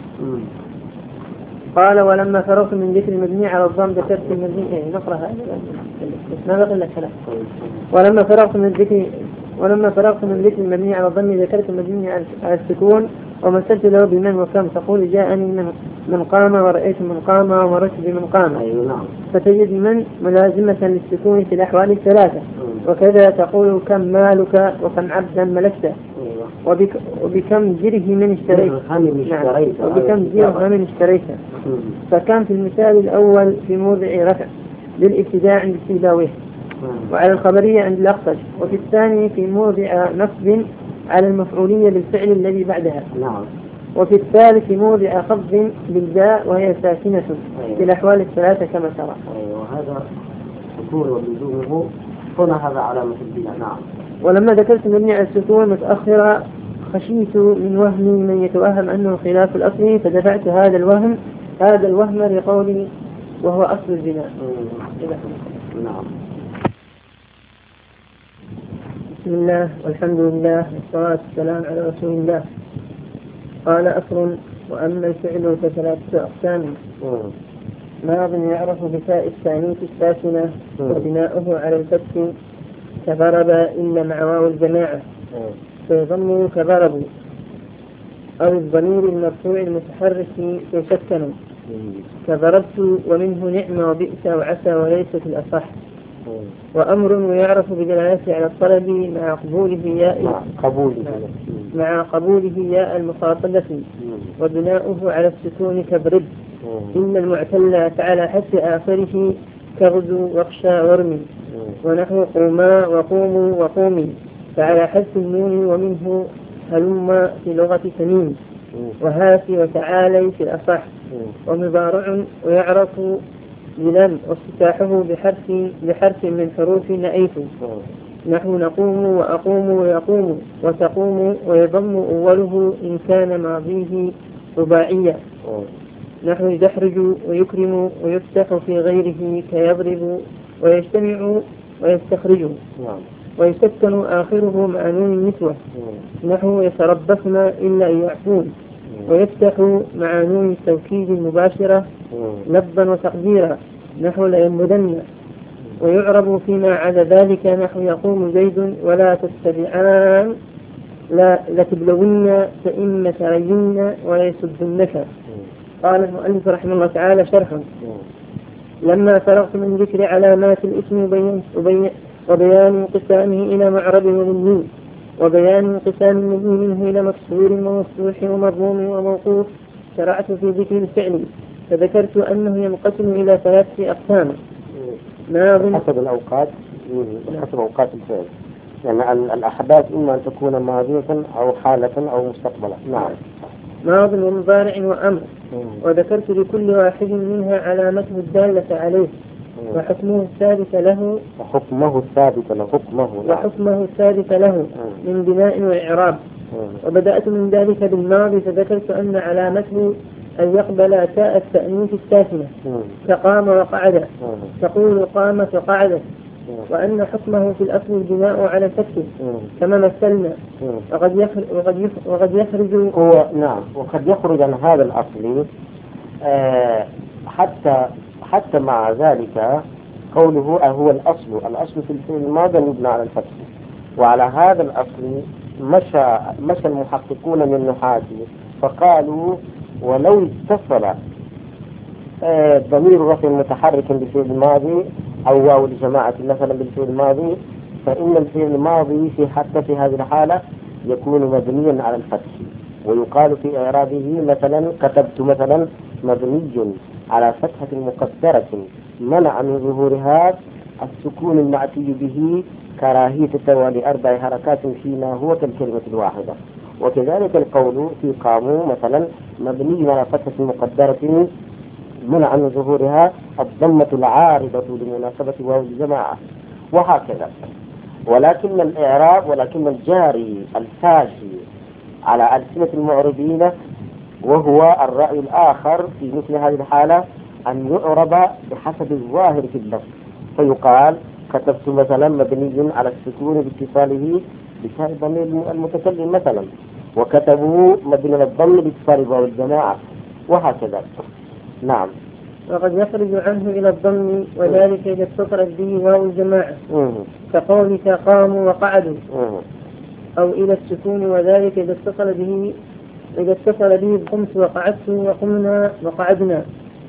قال ولما فرغت من ذكر المبني على الضم ذكرت المبني. نقرأ هذا ما بقي إلا كلام. ولما فرغت من ذكر المبني على الضم ذكرت المبني على السكون ومثلت له بمن وكم، تقول جاءني من قام ورأيت من قام ومرت بمن قام. فتجد من ملازمة للسكون في الأحوال الثلاثة. وكذا تقول كم مالك وكم عبدا ملكته وبكم درهم اشتريت. وبكم درهم اشتريت. فكان في المثال الأول في موضع رفع للابتداء عند السيباويه وعلى الخبرية عند الأخطش، وفي الثاني في موضع نصب على المفعولية بالفعل الذي بعدها. وفي الثالث في موضع خفض بالباء وهي ساكنة في الأحوال الثلاثة كما ترى. وهذا سكون وبدونه هنا هذا علامة البناء. نعم. ولما ذكرت مبني على السكون متأخرا خشيت من وهم من يتوهم أنه خلاف الأصل فدفعت هذا الوهم لقولي وهو أصل البناء. نعم. بسم الله والحمد لله والصلاة والسلام على رسول الله. قال أصل وأما الفعل فثلاثة أقسام. ماض يعرف بتاء التانيث الساكنة وبناؤه على الفتح كضرب إلا مع واو الجماعة فيضم كضرب، أو الضمير المرفوع المتحرك يسكن كضربت ومنه نعمة وبئس وعسى وليست الأصح. وأمر يعرف بدلالته على الطلب مع قبوله ياء المخاطبة وبناؤه على السكون كضرب إن المعتل على حد آخره كغدو واخشى وارمي ونحو قوما وقوموا وقومي فعلى حد النون ومنه هلم في لغة تميم وهاتي وتعالي في الأصح. ومضارع ويعرف بلم وافتتاحه بحرف من حروف نأيت نحو نقوم وأقوم ويقوم وتقوم ويضم أوله إن كان ماضيه رباعيا نحو يدحرج ويكرم ويفتح في غيره كيضرب ويجتمع ويستخرج ويسكن آخره مع نون النسوة نحو يتربصن إلا أن يعفون ويفتح مع نون التوكيد المباشرة لفظا وتقديرا نحو لينبذن. ويعرب فيما عدا ذلك نحو يقوم زيد ولا تتبعان لا لتبلون فإن ترين ولا يسدنك. قال المؤلف رحمه الله تعالى شرحا لما فرغت من ذكر علامات الاسم وبيان انقسامه إلى معرب ومبني وبيان انقسام المبني منه إلى مكسور ومفتوح ومضموم وموقوف شرعت في ذكر الفعل فذكرت أنه ينقسم إلى ثلاثة أقسام. حسب الأوقات الفعل يعني الأحداث إما أن تكون ماضية أو حالة أو مستقبلا. نعم. ماض ومضارع وأمر وذكرت لكل واحد منها علامته الدالة عليه وحكمه الثابت له من بناء وإعراب. وبدأت من ذلك بالماضي فذكرت أن علامته أن يقبل تاء التأنيث الساكنة كقام وقعد تقول قامت وقعدت وأن حكمه في الأصل البناء على الفتح كما مثلنا وقد يخرج عن هذا الأصل حتى مع ذلك قوله هو الأصل في الفعل الماضي يبنى على الفتح. وعلى هذا الأصل مشى المحققون من النحاة فقالوا ولو اتصل ضمير رفع متحرك بالفعل الماضي أو واو الجماعة مثلا بالفعل الماضي فإن الفعل الماضي في هذه الحالة يكون مبنيا على الفتح ويقال في إعرابه مثلا كتبت مثلا مبني على فتحة مقدرة منع من ظهورها السكون المعتي به كراهية توالي 4 حركات فيما هو كالكلمة الواحدة. وكذلك القول في قاموا مثلا مبني على فتحة مقدرة منع عن ظهورها الضمة العارضة لمناسبة واو الجماعة، وهكذا. ولكن الجاري الفاشي على ألسنة المعربين وهو الرأي الآخر في مثل هذه الحالة أن يعرب بحسب الظاهر في اللفظ، فيقال كتبت مثلا مبني على السكون باتصاله بتاء ضمير المتكلم مثلا، وكتبوا مبني على الضم باتصال واو الجماعة، وهكذا. نعم. وقد يخرج عنه إلى الضم، وذلك إذا اتصلت به واو الجماعة كقولك قاموا وقعدوا، أو إلى السكون، وذلك إذا اتصل به قمت وقعدت وقمنا وقعدنا.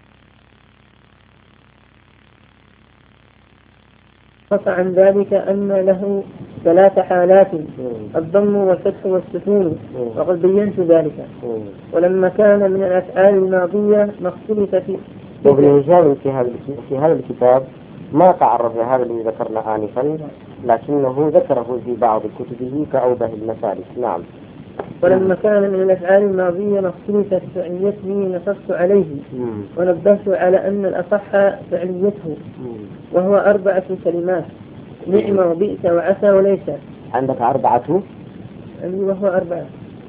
خص عن ذلك أن له 3 حالات: الضم والفتح والسكون، وقد بينت ذلك. ولما كان من الأفعال الماضية ما اختلف فيه. ابن هشام في هذا الكتاب ما تعرض لهذا الذي ذكرنا آنفا، لكنه ذكره في بعض كتبه كأوضح المسالك. نعم. ولما كان من الأفعال الماضية ما اختلف فعليته نصصت عليه، ونبهت على أن الأصح فعليته، وهو 4 كلمات: نعم وبئس وعسى وليس. عندك 4؟ وهو 4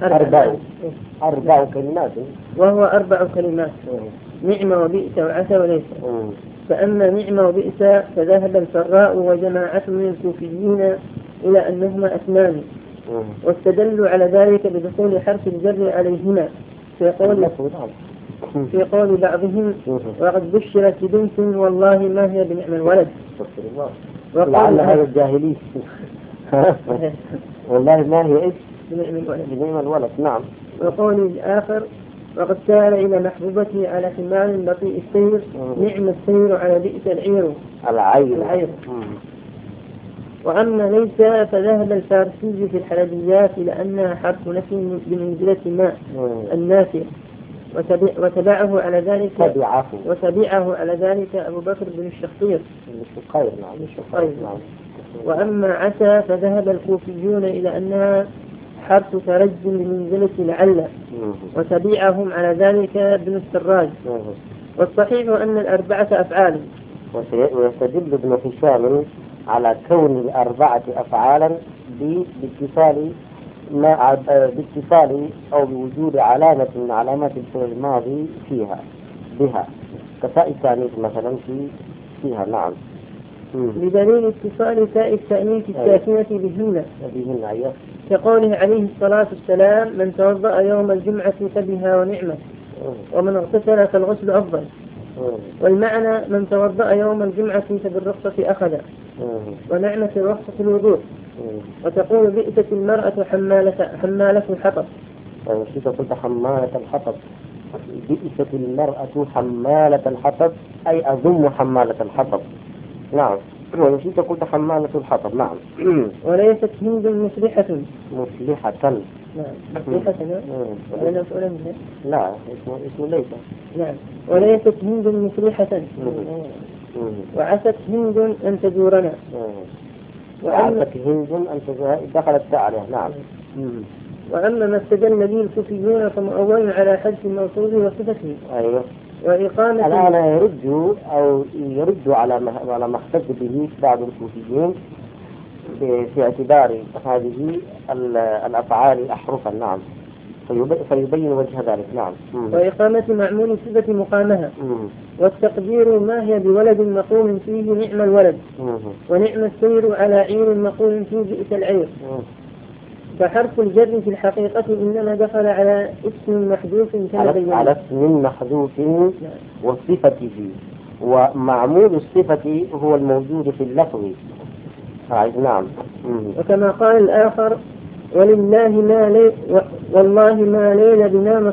كلمات، وهو 4 كلمات: نعم وبئس وعسى وليس. فأما نعم وبئس فذهب الفراء وجماعة من الكوفيين إلى أنهما أثنان، واستدلوا على ذلك بدخول حرف الجر عليهما في قول بعضهم: وقد بشرت بنت والله ما هي بنعم الولد. وقال هذا الجاهلي والله ما هي إيش بنعم الولد. نعم. وقول الآخر: وقد سار إلى محبوبته على حمار بطيء السير، نعم السير على بئس العير. وأما ليس فذهب الفارسي في الحلبيات إلى أنها حرف نفي بمنزلة ما النافع، وتبعه على ذلك أبو بكر بن الشخير. وأما عسى فذهب الكوفيون إلى أنها حرف ترج بمنزلة لعل، وتبعهم على ذلك ابن السراج. والصحيح أن 4 أفعال. ويستدل ابن هشام على كون 4 أفعالا باتصال أو بوجود علامة من علامات الفعل الماضي بها كتاء التأنيث مثلا فيها. نعم. بدليل اتصال تاء التأنيث الساكنة بهن، كقوله عليه الصلاة والسلام: من توضأ يوم الجمعة فبها ونعمة، ومن اغتسل فالغسل أفضل. والمعنى: من توضأ يوم الجمعة فبالرخصة أخذ، ونعمة الرخصة الوضوء. وتقول: بئست المرأة حمالة الحطب. نسيت قلت حمالة الحطب. بئست المرأة حمالة الحطب أي أضم حمالة الحطب. نعم. ونسيت قلت حمالة الحطب. نعم. وليست هند مصلحة. نعم. لا، اسمه ليس. نعم. وليست هند مصلحة. وعست هند أن تزورنا. وعست هند أن تزورنا دخلت عليه. نعم. وأما ما استدل به الكوفيون فمؤول على حذف الموصول وصفته. أيوه. وإقامة الآن يرد على ما احتج به بعض الكوفيين في اعتبار هذه الأفعال أحرفا. نعم. فيبين وجه ذلك. نعم. وإقامة معمول صفة مقامها. والتقدير: ما هي بولد مقوم فيه نعم الولد، ونعم السير على عير مقوم فيه بئس العير. فحرف الجر في الحقيقة إنما دخل على اسم محذوف على اسم محذوف وصفته، ومعمول الصفة هو الموجود في اللفظ. نعم. وكما قال الآخر: والله ما ليل بنام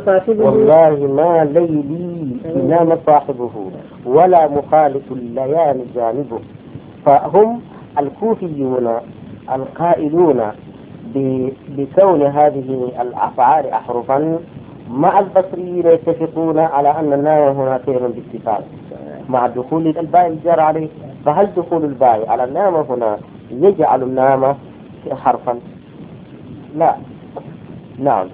صاحبه ولا مخالف الليالي جانبه. فهم الكوفيون القائلون بكون هذه الأفعال أحرفا مع البصريين يتفقون على أن الناوي هنا خير باتفاق مع دخول الباء الجار عليه فهل دخول الباء على النام هنا يجعل النام حرفا؟ لا. نعم.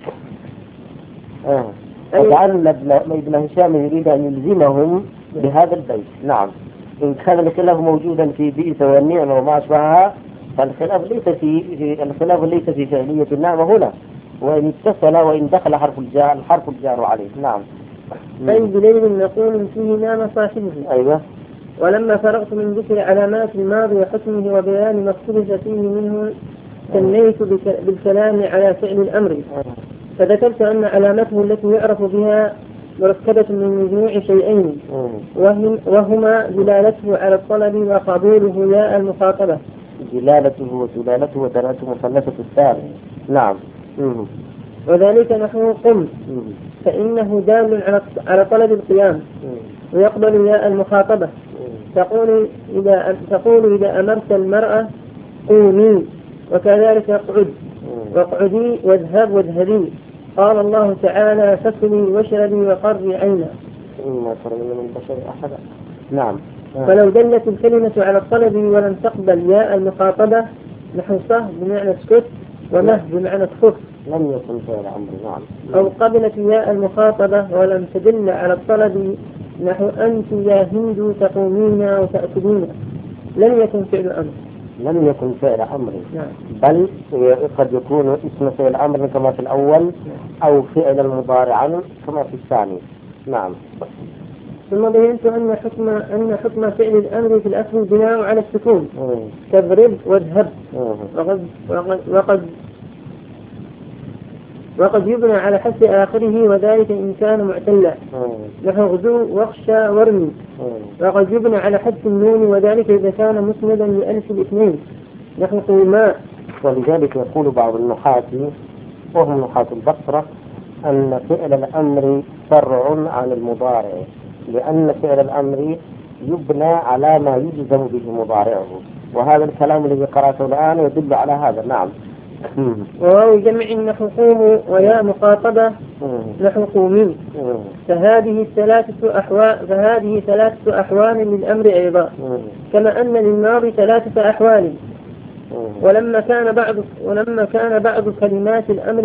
وجعل ابن هشام يريد أن يلزمهم بهذا البيت. نعم. إن كان الخلاف موجودا في بئس والنعمة وما أشبهها، فالخلاف ليس في فعلية النعمة هنا، وإن اتصل وإن دخل حرف الجار عليه. نعم. أي بليل نقول فيه نام صاحبه. أيوة. ولما فرغت من ذكر علامات الماضي وحكمه وبيان ما اختلف فيه منه سميت بالكلام على فعل الأمر، فذكرت أن علامته التي يعرف بها مركبة من مجموع شيئين، وهما دلالته على الطلب وقبوله ياء المخاطبة. دلالته ودلالته ودلالته مثلثة الثاني. نعم. وذلك نحو قم، فإنه دال على طلب القيام، ويقبل ياء المخاطبة. تقول إذا أمرت المرأة قومي، وكذلك اقعد، واقعدي، واذهب واذهبي. قال الله تعالى فكلي واشربي وقري عينا. ما ترى من البشر أحدا. نعم. فلو دلت الكلمة على الطلب ولم تقبل ياء المخاطبة نحو صه بمعنى اسكت، ومه بمعنى اسكت، لم يكن فعل أمر. نعم. أو قبلت ياء المخاطبة ولم تدل على الطلب نحو أنت يا هند تقومين وتأكلين، لم يكن فعل أمر. لم يكن فعل أمر. نعم. بل قد يكون اسم فعل أمر كما في الأول، أو فعل مضارعا كما في الثاني. نعم. ثم بينت أن حكم فعل الأمر في الأصل بناء على السكون، كاضرب واذهب. وقد يبنى على حذف آخره، وذلك إن كان معتلا، نحو غزو واخشى وارمي. وقد يبنى على حذف النون، وذلك إذا كان مسندا لألف الاثنين، نحو قوماء. ولذلك يقول بعض النحاة وهم نحاة البصرة أن فعل الأمر فرع عن المضارع، لأن فعل الأمر يبنى على ما يجزم به مضارعه، وهذا الكلام الذي قرأته الآن يدل على هذا. نعم. وواو جمع نحو قوموا، ويا مخاطبة نحو قومين. فهذه ثلاثة أحوال للأمر أيضا، كما أن للماضي ثلاثة أحوال. ولما كان بعض كلمات الأمر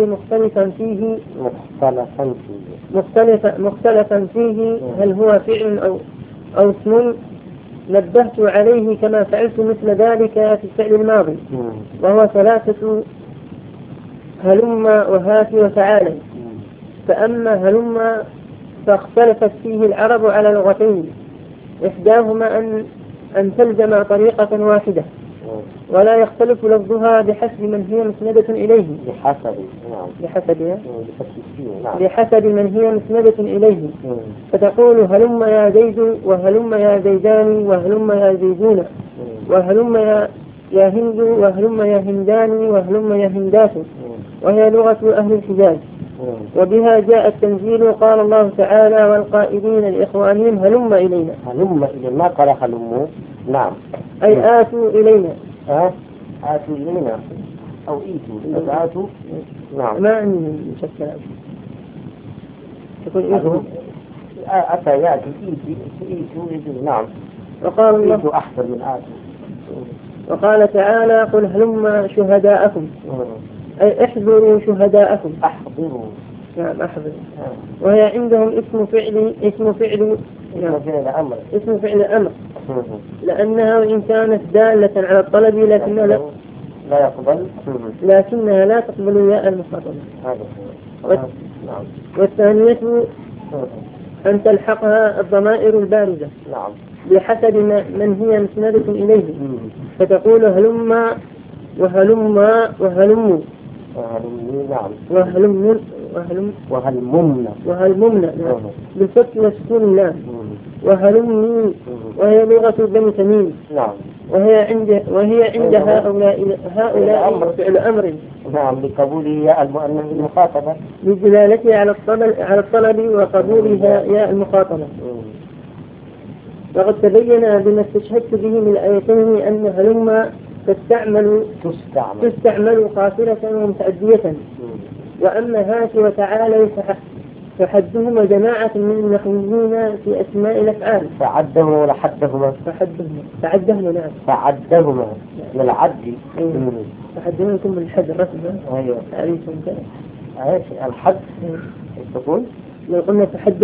مختلفا فيه هل هو فعل أو اسم، نبهت عليه كما فعلت مثل ذلك في الفعل الماضي، وهو ثلاثة: هلم وهات وتعالى. فأما هلم فاختلفت فيه العرب على لغتين، إحداهما أن تلزم طريقة واحدة ولا يختلف لفظها بحسب من هي مسندة إليه. بحسب من هي مسندة إليه. فتقول هلم يا زيد، وهلم يا زيدان، وهلم يا زيدون، وهلم يا هند، وهلم يا هندان، وهلم يا هندات، وهي لغة أهل الحجاز. وبها جاء التنزيل. قال الله تعالى والقائلين لإخوانهم هلم إلينا. ما قال هلموا. نعم. أي آتوا إلينا. آتوا إلينا أو إيتوا. آتوا. نعم. ما عندي مشكلة. تقول إيتوا. أتى يأتي إيتوا. نعم. وقال الله إيتوا أحسن من آتوا. وقال تعالى قل هلم شهداءكم، أي احضروا شهداءكم. أحضروا. نعم أحضروا. وهي عندهم اسم فعل أمر، لأنها وإن كانت دالة على الطلب لكنها لا تقبل ياء المخاطبة. والثانية أن تلحقها الضمائر البارزة بحسب من هي مسندة إليه، فتقول هلم وهلموا وهلممنا بالفتح وسكون اللام. وهلمني وهي لغة بني تميم، وهي عند هؤلاء فعل أمر. نعم. لقبولها المخاطبة، بدلالتها على الطلب وقبولها ياء المخاطبة. وقد تبين بما استشهدت به من الآيتين أن هلم تستعمل قاصرة ومتأدية، وأما هات وتعالى فحدهما جماعة من النحويين في أسماء الأفعال. فعدهما ولا حدهما؟ فعدهما نعم. فعدهما من العد. فحدهما يكون من الحد الرسم. أيوه. تعريفهم كذا. ايش الحد؟ ايش تقول؟ لو قلنا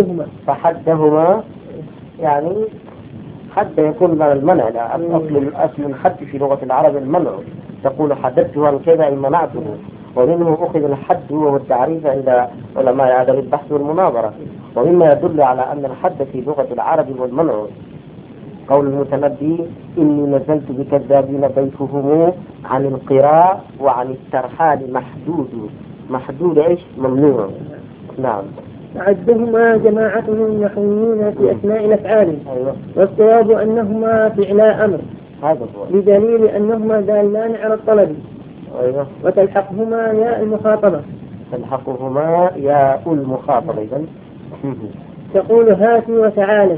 فحدهما يعني حد يكون من المنع. أصل الحد في لغة العرب المنع. تقول حددته عن كذا إن منعته، ومنه أخذ الحد وهو التعريف عند علماء أدب البحث والمناظرة. ومما يدل على أن الحد في لغة العرب هو المنع قول المتنبي إني نزلت بكذابين ضيفهم عن القراء وعن الترحال محدود إيش؟ ممنوع. نعم. عدهما جماعة من النحويين في أسماء الأفعال. أيوة. والصواب أنهما فعلا أمر، هذا هو بدليل أنهما دالان على الطلب. أيوة. وتلحقهما ياء المخاطبة. تلحقهما ياء المخاطبة. إذن تقول هات وتعالى.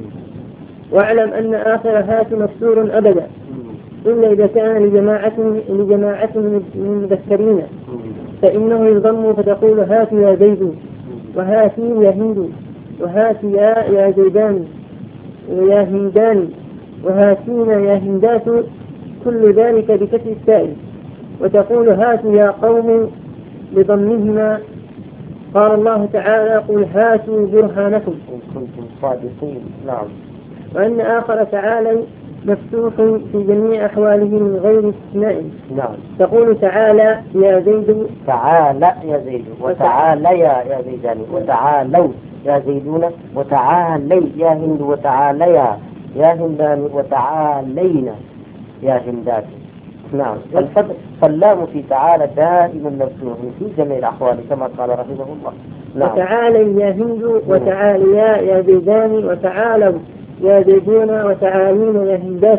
واعلم أن آخر هات مكسور أبدا إلا إذا كان لجماعة من المذكرين، فإنه يضم فتقول هات يا زيد، وهاتي يا هند، وهاتي يا زيدان ويا هندان، وهاتين يا هندات، كل ذلك بكسر التاء. وتقول هات يا قوم بضمهما. قال الله تعالى قل هاتوا برهانكم إن كنتم صادقين. نعم. وأن آخر تعالى مفتوح في جميع أحواله من غير استثناء. نعم. تقول تعالى يا زيد، تعالى يا زيد، وتعالى يا زيدان، وتعالوا يا زيدون، وتعالي يا هند، وتعاليا يا هندان، وتعالينا يا هندات. نعم. فاللام في تعالى دائما مفتوح في جميع الأحوال كما قال رحمه الله. نعم. وتعالي يا هند، وتعاليا يا زيدان، وتعالوا يا زيدون، وتعالين يا هندات،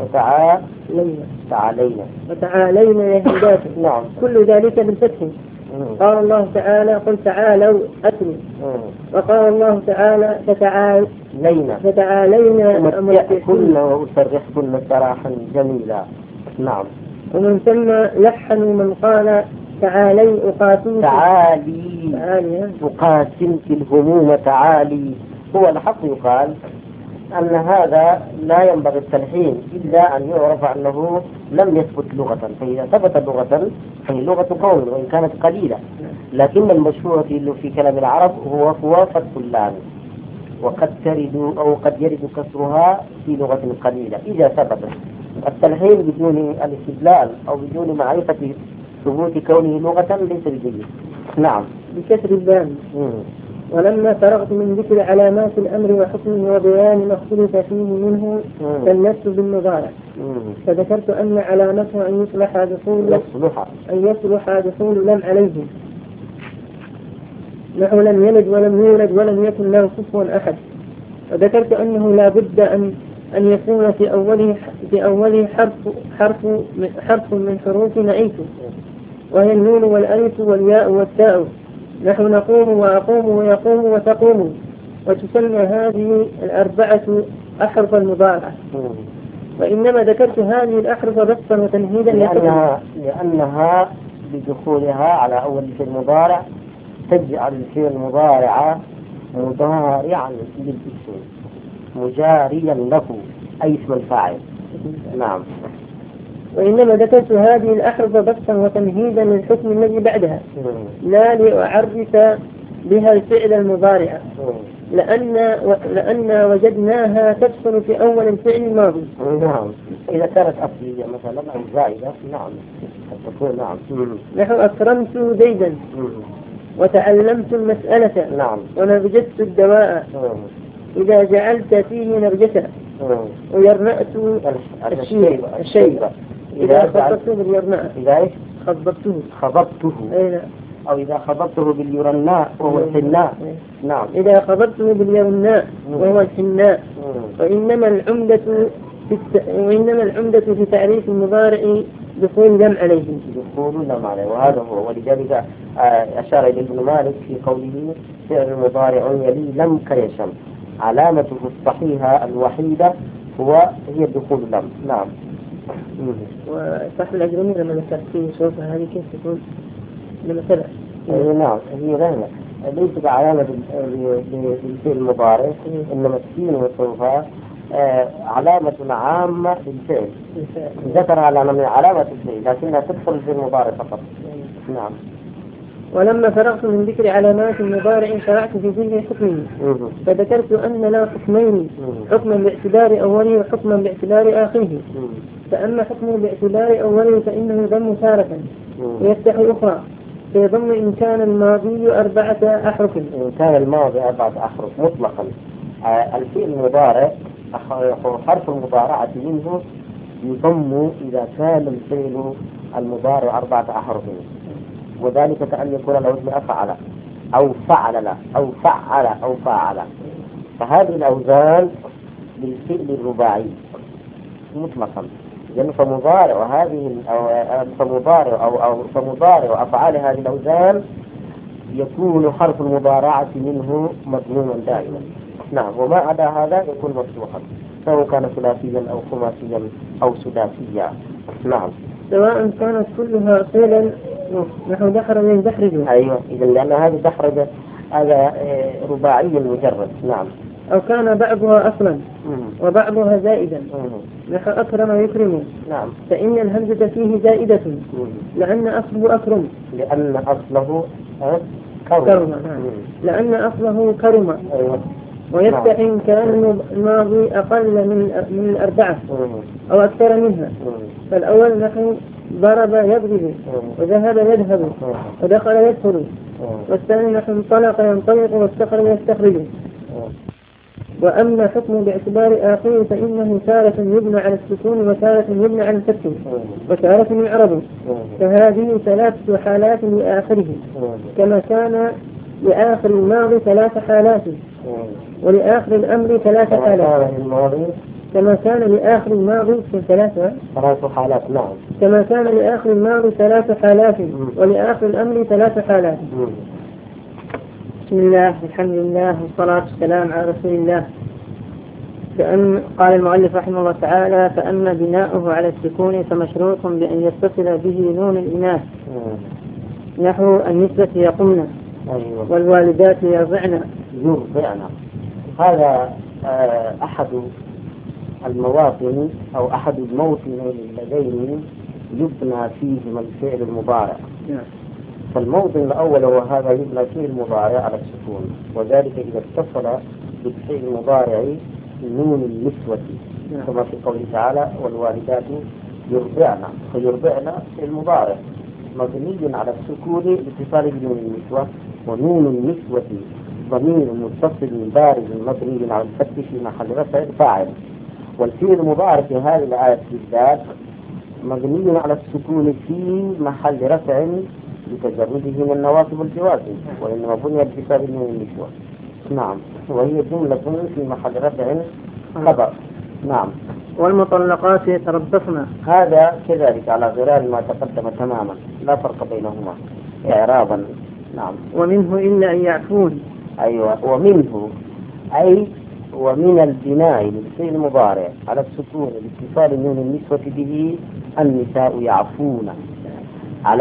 وتعالينا يا هندات. نعم. كل ذلك بالفتح. قال الله تعالى قل تعالوا أتلوا. وقال الله تعالى فتعالينا أمتعكن وأسرحكن سراحا جميلا. نعم. ومن ثم لحنوا من قال تعالي أقاتلك، تعالي أقاتلك الهموم تعالي. هو الحق يقال أن هذا لا ينبغي التلحين إلا أن يعرف أنه لم يثبت لغة، فإذا ثبت لغة فهي لغة قوم وإن كانت قليلة، لكن المشهور في كلام العرب هو فتح اللام، وقد ترد أو قد يرد كسرها في لغة قليلة إذا ثبت. التلحين بدون الاستدلال أو بدون معرفة ثبوت كونه لغة ليس بجيد. نعم. بكسر اللام. ولما فرغت من ذكر علامات الأمر وحكمه وبيان ما اختلف فيه منه كلفت بالمضارع، فذكرت أن علامته أن يصلح دخول لم عليه، نحو لم يلد ولم يولد ولم يكن له كفوا أحد. وذكرت أنه لا بد أن يكون في أوله حرف من حروف نعيت، وهي النون والألف والياء والتاء، نحن نقوم وأقوم ويقوم وتقوم. وتسمى هذه الأربعة أحرف المضارعة. وإنما ذكرت هذه الأحرف بسطا وتمهيدا لأنها بدخولها على أول الفعل المضارع تجعل الفعل المضارع مضارعا للاسم مجاريا له أي اسم الفاعل. نعم. وإنما ذكرت هذه الأحرف بسطا وتمهيدا للحكم الذي بعدها، لا لأعرف بها الفعل المضارع، لأن وجدناها تدخل في أول الفعل الماضي. نعم. إذا كانت أصلية مثلا أو زائدة. نعم. تقول نعم. نحو أكرمت زيدا، وتعلمت المسألة. نعم. ونرجست الدواء. إذا جعلت فيه نرجسا. ويرنأت الشيبة. إذا خضبته باليرناء. إذا خضبته. أو إذا خضبته باليرناء وهو الحناء. نعم. إذا خضبته باليرناء وهو الحناء. وإنما العمدة في تعريف المضارع دخول لم عليه. وهذا هو. ولذلك أشار إليه ابن مالك في قوله فعل المضارع يلي لم كيشم، علامته الصحيحة الوحيدة هي دخول لم. نعم. وصاحب الأجرمي لما ذكر في صوفها هذه كيف تكون لمثلة؟ نعم. هي غير ليست علامة للفعل المضارع، إنما السين والصوفة علامة عامة للفعل، ذكر على من علامة الفعل لكنها تدخل في المضارع فقط. نعم. ولما فرغت من ذكر علامات المضارع شرعت في ذكر حكمه، فذكرت أن له حكمين، حكما باعتبار أوله وحكما باعتبار آخره. فأما حكمه باعتبار أوله فإنه يضم تارة ويفتح أخرى، فيضم إن كان الماضي 4 أحرف. إن كان الماضي 4 أحرف مطلقا. الفعل المضارع حرف المضارعة منه يضم إذا كان الفعل المضارع 4 أحرف، وذلك كأن يكون على وزن أفعل أو فعل أو فعل أو فاعل. فهذه الأوزان للفعل الرباعي مطلقا، يعني فمضارع أفعال هذه الأوزان يكون حرف المضارعة منه مضموما دائما. نعم. وما عدا هذا يكون مفتوحا، سواء كان ثلاثيا أو خماسيا أو سداسيا. نعم. سواء كانت كلها فعلا نحو دحرج يدحرج. أيوة، إذا لأن هذه دحرج هذا رباعي مجرد. نعم. أو كان بعضها أصلا وبعضها زائدا نحو أكرم يكرم. نعم. فإن الهمزة فيه زائدة لأن أصله أكرم، لأن أصله كرم. لأن أصله كرم. أيوة. ويفتح إن كان الماضي أقل من 4 أو أكثر منها. فالأول نحو ضرب يضرب وذهب يذهب ودخل يدخل، والثاني نحو انطلق ينطلق واستخرج يستخرج. وأما حكم باعتبار آخره فإنه تارة يبنى على السكون وتارة يبنى على الفتح وتارة يعرب. فهذه 3 حالات لآخره، كما كان لآخر الماضي 3 حالات ولآخر الأمر 3 حالات. كما كان لآخر الماضي 3 حالات. نعم. كما كان لآخر الماضي 3 حالات ولآخر الأمر 3 حالات. بسم الله الحمد لله والصلاة والسلام على رسول الله. قال المؤلف رحمه الله تعالى: فأما بناؤه على السكون فمشروط بأن يتصل به نون الإناث نحو النسبة يقمن والوالدات يرضعن. هذا أحد المواطن أو أحد الموطنين اللذين يبنى فيهما الفعل المضارع. فالموطن الأول هو هذا يبنى فيه المضارع على السكون، وذلك إذا اتصل بالفعل المضارع نون النسوة، كما في قوله تعالى: والوالدات يرضعن. فيرضعن في المضارع مبني على السكون لاتصاله بنون النسوة، ونون النسوة ضمير متصل بارز مبني على الفتح في محل رفع فاعل. والفعل المضارع في هذه الآية بالذات مبني على السكون في محل رفع لتجرده من النواصب والجوازم، وإنما بني باتصال بنون النسوة. نعم. وهي جملة في محل رفع خبر. نعم. والمطلقات يتربصن. هذا كذلك على غرار ما تقدم تماما، لا فرق بينهما إعرابا. نعم. ومنه إلا أن يعفون. أيوة. ومنه أي ومن البناء للفعل المضارع على السكون لاتصال نون النسوة به النساء يعفون، على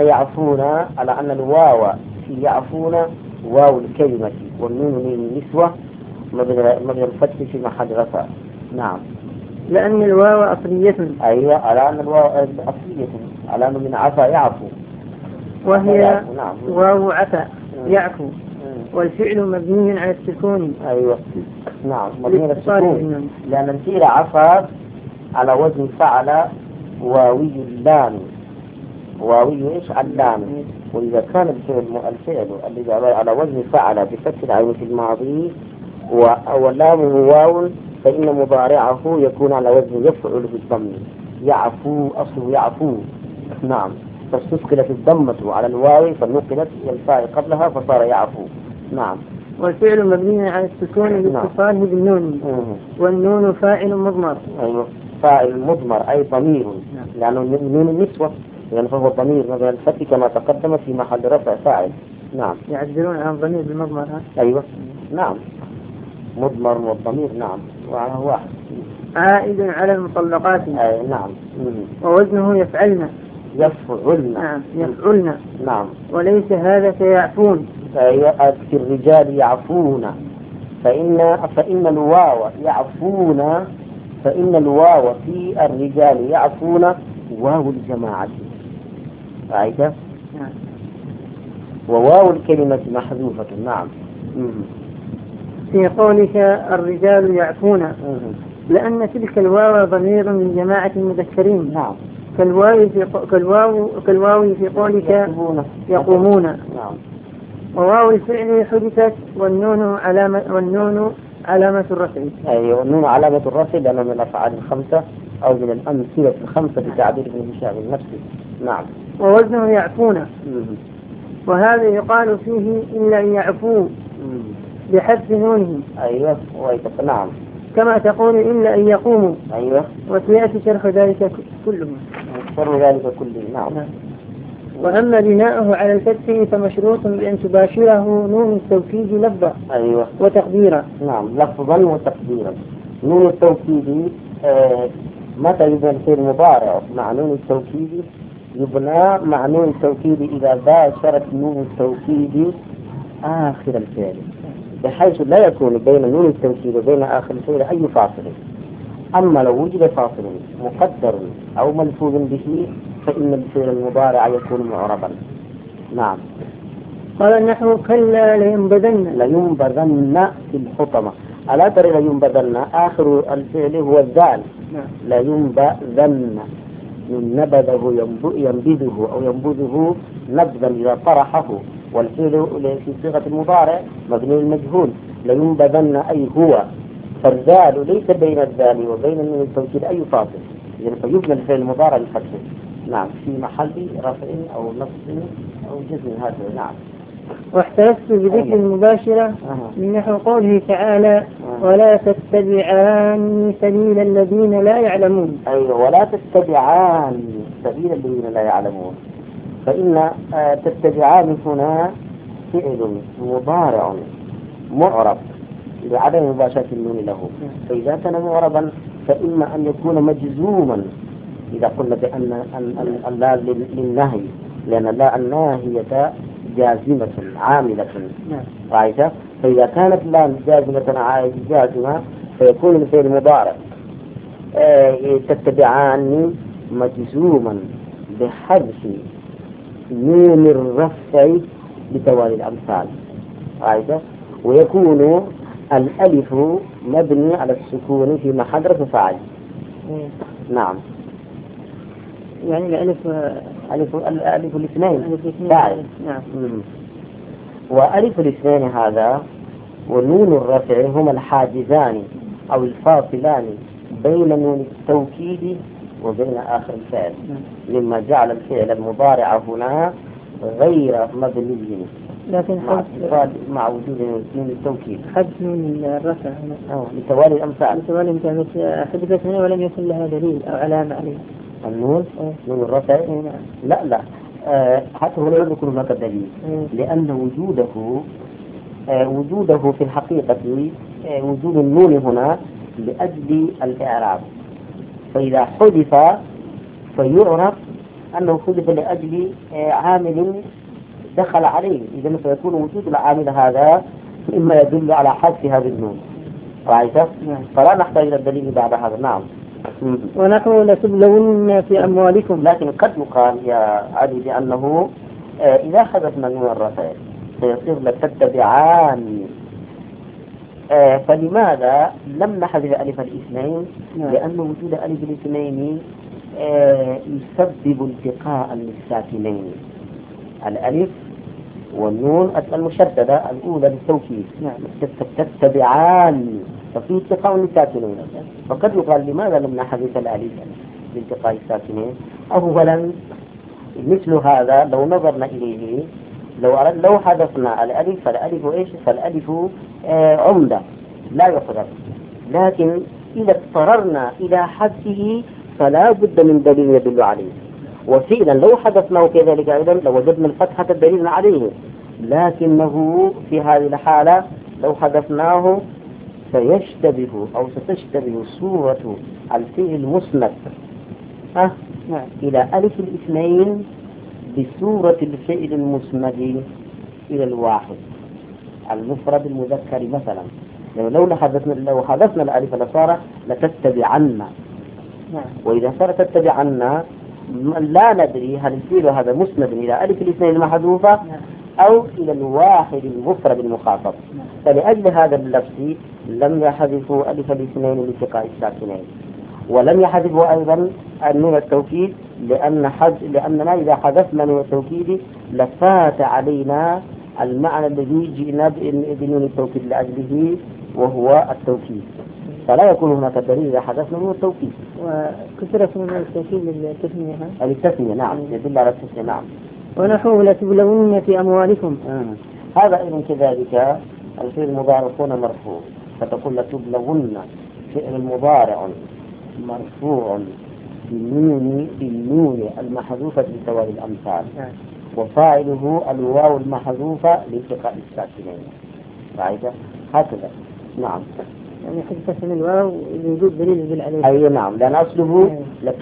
أن الواو في يعفون واو الكلمة، والنون من النسوة مبني الفتح في محل رفع. نعم. لأن الواو أصلية. أيوة. على أن الواو أصلية، على أن من عفا يعفو، وهي واو عفا يعفو. والفعل مبني على السكون. أيوة. نعم. مبني على السكون لأن الفعل عفا على وزن فعل واوي اللام، واوي إيش اللام. وإذا كان الفعل الذي على وزن فعل بفتح العين في الماضي ولامه واو، فإن مضارعه يكون على وزن يفعل بالضم. يعفو أصله يعفو. نعم. فاستثقلت الضمة على الواو فنقلت الفاء قبلها فصار يعفو. نعم. والفعل مبني على السكون لاتصاله بالنون. والنون فاعل مضمر. أيوة. فاعل مضمر أي ضمير. لأنه نون النسوة، يعني فهو ضمير مبني على الفتح كما تقدم في محل رفع فاعل. نعم. يعبرون عن ضمير بالمضمر. أيوة. نعم. مضمر والضمير. نعم. وهو واحد. عائد على المطلقات. نعم. ووزنه يفعلن. يفعلن. نعم. يفعلن. نعم. وليس هذا كيعفون. في الرجال يعفون، فإن الواو يعفون، فإن الواو في الرجال يعفون واو الجماعة، رأيت؟ وواو الكلمة محذوفة. نعم. في قولك الرجال يعفون، لأن تلك الواو ضمير من جماعة المذكرين. نعم. كالواو في قولك يقومون. نعم. وواو الفعل حدثت والنون علامة الرفع. أيوة، والنون علامة الرفع لأنه من الأفعال الخمسة أو من الأمثلة الخمسة بتعبير ابن هشام النفسي. نعم. ووزنه يعفون، وهذا يقال فيه إلا أن يعفو بحذف نونه. أيوة. نعم. كما تقول إلا أن يقوموا. أيوة. وسيأتي شرح ذلك كله. نعم. وأما بناؤه على الفتح فمشروط بأن تباشره نون التوكيد لفظا. أيوة. وتقديرا. نعم، لفظا وتقديرا. نون التوكيد متى يبنى الفعل المضارع مع نون التوكيد؟ يبنى مع نون التوكيد إذا باشرت نون التوكيد آخر الفعل، بحيث لا يكون بين نون التوكيد وبين آخر الفعل أي فاصل. أما لو وجد فاصل مقدر أو ملفوظ به فإن الفعل المضارع يكون معربا. نعم. قال النحو كلا لينبذن في الحطمة. ألا ترى لينبذن آخر الفعل هو الذال. لينبذن من نبذه ينبذه أو ينبذه نبذا إذا طرحه، والفعل في صيغة المضارع مبني المجهول. لينبذن أي هو، فالذال ليس بين الذال وبين النون التوكيد أي فاصل، يعني فيبنى الفعل المضارع بالفتح. نعم، في محل رفع أو نصب أو جزم هذا. نعم. واحترست بذكر المباشرة من نحو قوله تعالى ولا تتبعان سبيل الذين لا يعلمون. أيوة، ولا تتبعان سبيل الذين لا يعلمون، فإن تتبعان هنا فعل مضارع معرب لعدم مباشرة النون له، فإذا كان معربا فإما أن يكون مجزوما إذا قلنا بأن اللا للنهي، لأن اللا الناهية جازمة عاملة. رأيت؟ فإذا كانت لا جازمة فيكون الفعل المضارع تتبعان مجزوما بحذف نون الرفع بتوالي الأمثال. رأيت؟ ويكون الألف مبني على السكون في محل رفع فاعل. نعم. يعني الألف الاثنين فاعل. نعم. وألف الاثنين هذا ونون الرفع هما الحاجزان أو الفاصلان بين نون التوكيد وبين آخر الفعل، مما جعل الفعل المضارع هنا غير مبني، لكن مع وجود نون التوكيد حذف نون الرفع هنا لتوالي الأمثال. حذفت هنا ولم يكن لها دليل أو علامة عليه. النون نون الرفع لا حتى هو لا يذكر هناك دليل، لأن وجوده في الحقيقة وجود النون هنا لأجل الإعراب، فإذا حذف فيعرف أنه حذف لأجل عامل دخل عليه، إذا فيكون وجود العامل هذا إما يدل على حذف هذه النون. رأيت؟ فلا نحتاج إلى الدليل بعد هذا. نعم. ونحن لتبلون في أموالكم. لكن قد يقال يا علي بأنه إذا حذفنا نون الرفع سيصير لتتبعان، فلماذا لم نحذف ألف الاثنين؟ لأن وجود ألف الاثنين يسبب التقاء للساكنين، الألف والنون المشددة الأولى للتوكيد تتبعان، ففي التقاء للساكنين. فقد يقال لماذا لم نحذف الألف لالتقاء الساكنين؟ أولا مثل هذا لو نظرنا إليه لو حذفنا الألف فالألف إيش؟ فالألف عمدة لا يحذف، لكن إذا اضطررنا إلى حذفه فلا بد من دليل يدل عليه، وفعلا لو حذفناه كذلك أيضا لوجدنا الفتحة دليلا عليه، لكنه في هذه الحالة لو حذفناه سيشتبه أو ستشتبه صورة الفعل المسند إلى ألف الاثنين بصورة الفعل المسند إلى الواحد. المفرد المذكر مثلا. لو حذفنا الألف لصار لتتبعن. وإذا صار تتبعن لا ندري هل الفعل هذا مسند إلى ألف الاثنين المحذوفة أو إلى الواحد المفرد المخاطب. فلأجل هذا اللفظ لم يحذفوا ألف الاثنين لالتقاء الساكنين، ولم يحذفوا أيضا نون التوكيد لأننا إذا حذفنا نون التوكيد لفات علينا المعنى الذي جئنا بنون التوكيد لأجله وهو التوكيد، فلا يكون هناك دليل إذا حذفنا نون التوكيد. وكثرت نون التوكيد للتثنية. التثنية نعم، يدل على التثنية نعم. ونحو لتبلون في أموالكم. هذا أيضا كذلك الفعل المضارع هنا مرفوع، فتقول لتبلون فعل مضارع مرفوع بالنون المحذوفة لتوالي الأمثال، وفاعله الواو المحذوفة لالتقاء الساكنين. قاعدة هكذا نعم. يعني حذف من الواو لوجود دليل يدل عليه. أي نعم، لأن أصله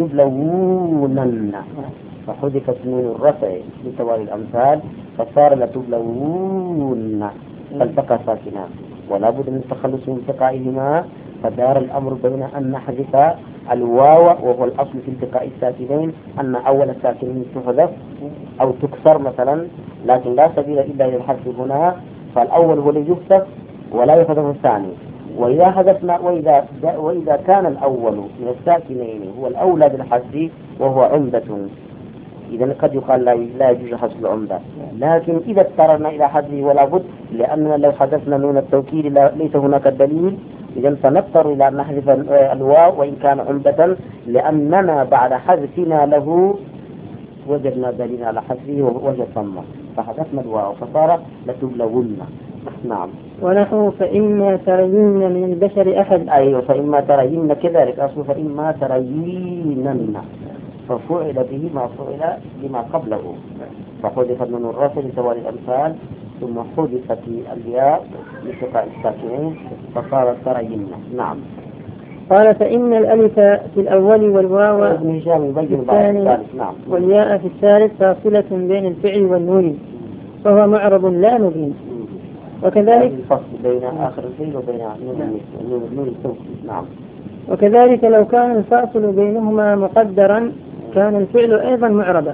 لتبلونن فحذفت نون الرفع لتوالي الأمثال فصار لتبلون فالتقى ساكنان، ولا بد من التخلص من التقائهما، فدار الأمر بين أن نحذف الواو وهو الأصل في التقاء الساكنين أن أول الساكنين تحذف أو تكسر مثلا، لكن لا سبيل إلا إلى الحذف هنا، فالأول هو الذي يحذف ولا يحذف الثاني. وإذا حذفنا وإذا كان الأول من الساكنين هو الأولى بالحذف وهو عمدة، إذا قد يقال لا يجوز حذف العمدة، لكن إذا اضطررنا إلى حذفه ولا بد، لأننا لو حذفنا نون التوكيد ليس هناك دليل، إذا فنضطر إلى أن نحذف الواو وإن كان عمدة، لأننا بعد حذفنا له وجدنا دليل على حذفه ووجد ثم فحذفنا الواو فصار لتبلون. نعم. ونحو فإما ترين من البشر أحد. أيوة، فإما ترين كذلك أصله فإما ترينن، ففعل به ما فعل لما قبله، فحذفت من الرفع لتوالي الأمثال ثم حذفت الياء لالتقاء الساكنين فصارت ترين. نعم. قال فإن الألف في الأول والواو ابن هشام يبين بعد الثالث. نعم. والياء في الثالث فاصلة بين الفعل والنون فهو معرب لا مبين. وكذلك الفصل بين آخر الفعل وبين نون التوكيد. نعم. وكذلك لو كان الفاصل بينهما مقدرا كان الفعل أيضا معربا،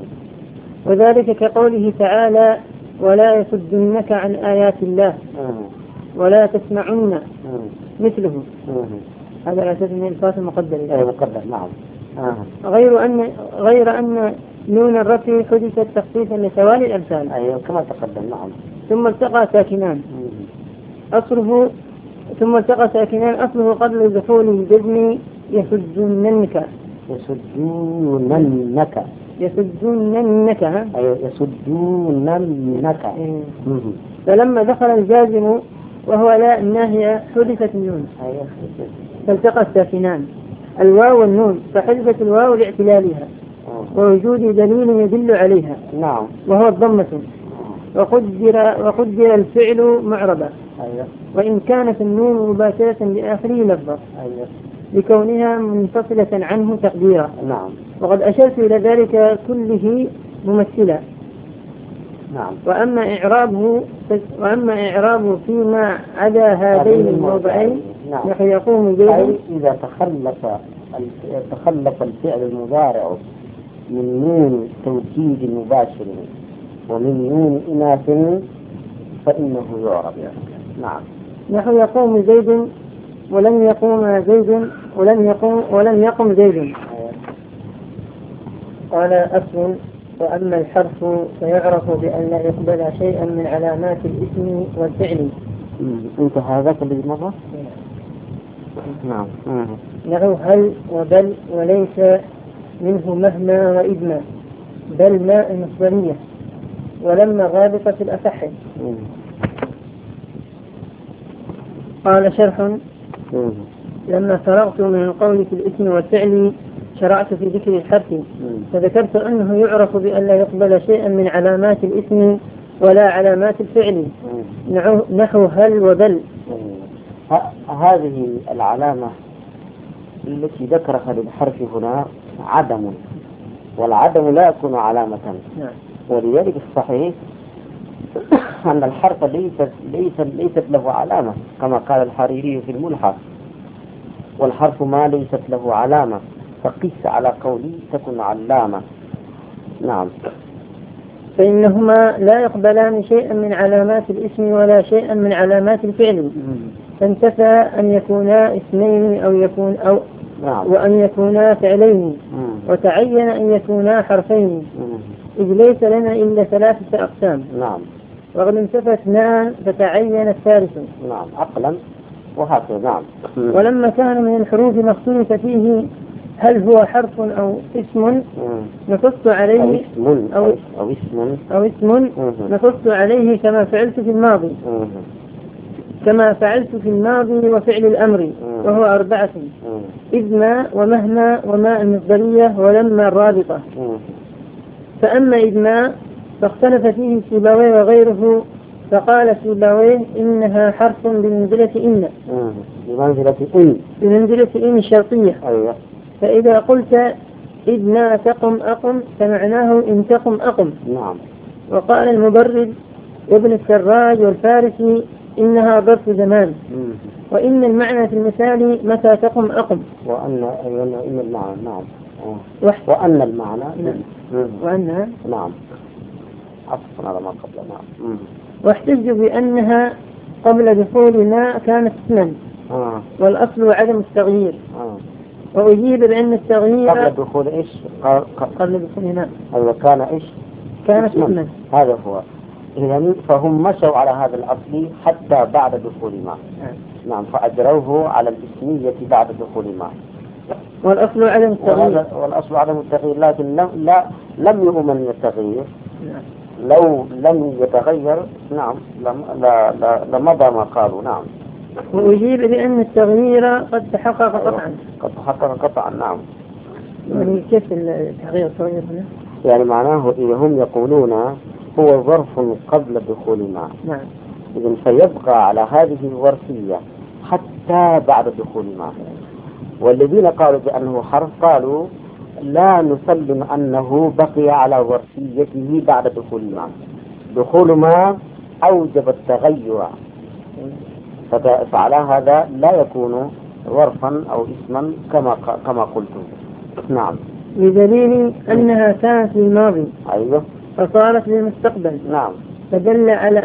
وذلك كقوله تعالى ولا يصدنك عن آيات الله ولا تسمعن مثله. هذا على أساس أن الفاصل مقدر. مقدر. نعم. غير أن نون الرفع حدثت تخصيصا لتوالي الأمثال. أيوة كما تقدم. نعم. ثم التقى ساكنان أصله قبل دخول الجزم يسدوننك. أيوة يسدوننك. فلما دخل الجازم وهو لا الناهية حدثت النون فالتقى الساكنان الواو والنون، فحذفت الواو لاعتلالها ووجود دليل يدل عليها. نعم. وهو الضمة. وقدر الفعل معربا. وإن كانت النون مباشرة لآخره لفظة لكونها منفصلة عنه تقديرا. نعم. وقد أشرت إلى ذلك كله ممثلا. نعم. وأما إعرابه فيما عدا هذين الموضعين نحن يقوم به إذا تخلف الفعل المضارع من نون توكيد مباشر ومن نون إناث فإنه يعرب. نعم. نحن يقوم زيد ولم يقم زيد. قال أصل وأما الحرف فيعرف بأن لا يقبل شيئا من علامات الاسم والفعل. انت هذا الذي مضى. نعم. نحو هل وبل وليس منه مهما وإذما، بل ماء المصدرية ولما غابطة الأصح. قال شرح لما فرغت من القول في الاسم والفعل شرعت في ذكر الحرف، فذكرت أنه يعرف بأن لا يقبل شيئا من علامات الاسم ولا علامات الفعل، نحو هل وبل. هذه العلامة التي ذكرها للحرف هنا عدم، والعدم لا يكون علامة، ولذلك الصحيح أن الحرف ليست له علامة كما قال الحريري في الملحق، والحرف ما ليست له علامة، فقس على قولي تكن علامة. نعم. فإنهما لا يقبلان شيئا من علامات الاسم ولا شيئا من علامات الفعل، فانتفى أن يكونا اسمين نعم. وأن يكونا فعلين، وتعين أن يكونا حرفين، إذ ليس لنا إلا 3 أقسام. نعم. وقد انتفى 2 فتعين الثالث. نعم، عقلا وهكذا. نعم. ولما كان من الحروف ما اختلف فيه هل هو حرف أو اسم نصص عليه أو اسم نصص عليه كما فعلت في الماضي وفعل الأمر، وهو 4: إذ ما ومهما وما المصدرية ولما الرابطة. فأما إذ ما فاختلف فيه سيبويه وغيره، فقال سيبويه إنها حرف بمنزلة إن الشرطية. أيوة. فإذا قلت إذ ما تقم أقم فمعناه إن تقم أقم. نعم. وقال المبرد وابن السراج والفارسي إنها ظرف زمان، وإن المعنى في المثال متى تقم أقم، وأن المعنى. نعم. وأن المعنى وأنها. نعم. عطفا على ما قبل. نعم. واحتج بأنها قبل دخول ما كانت اسما، والأصل عدم التغيير. وأجيب بأن التغيير قبل دخول إيش؟ قبل دخول ما. أيوة، كان إيش؟ كانت اسما. هذا هو. إذن فهم مشوا على هذا الأصل حتى بعد دخول ما. نعم. فأجروه على الاسمية بعد دخول ما. والأصل عدم التغيير. لكن لم يؤمن التغيير. لو لم يتغير نعم لمضى ما قالوا. نعم. وأجيب بأن التغيير قد تحقق قطعا. نعم. يعني كيف التغيير هنا؟ يعني معناه إذا هم يقولون هو ظرف قبل دخول ما. نعم. إذن فيبقى على هذه الظرفية حتى بعد دخول ما. والذين قالوا بأنه حرف قالوا لا نسلم أنه بقي على ظرفيته بعد دخول ما. دخول ما أوجب التغير، فعلى هذا لا يكون ظرفا أو اسما كما قلت. نعم. بدليل أنها كانت في الماضي. أيوة. فصارت للمستقبل. نعم. فدل على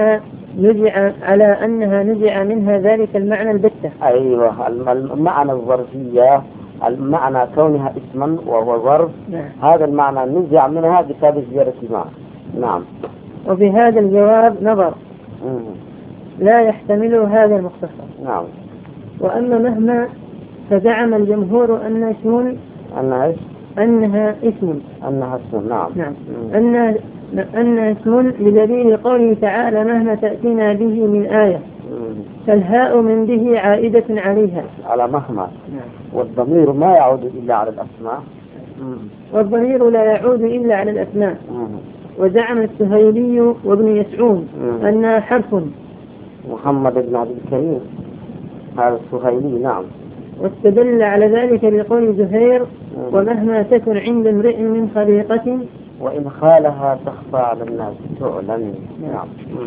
أنها نزع منها ذلك المعنى البتة. أيوة. المعنى الظرفية، المعنى كونها اسما وهو ظرف. نعم. هذا المعنى نزع منها بسبب زيادة ما. نعم. وبهذا الجواب نظر لا يحتمل هذا المختصر. نعم. وأما مهما فزعم الجمهور أنها اسم. نعم. نعم. أنها اسم لدليل قوله تعالى مهما تأتينا به من آية، فالهاء من به عائدة عليها على مهما. نعم. والضمير ما يعود إلا على الأسماء. والضمير لا يعود إلا على الأسماء. وزعم السهيلي وابن يسعون أنها حرف. محمد بن عبد الكريم هذا السهيلي. نعم. واستدل على ذلك بقول زهير ومهما تكن عند امرئ من خليقة وإن خالها تخفى على الناس تعلن. نعم.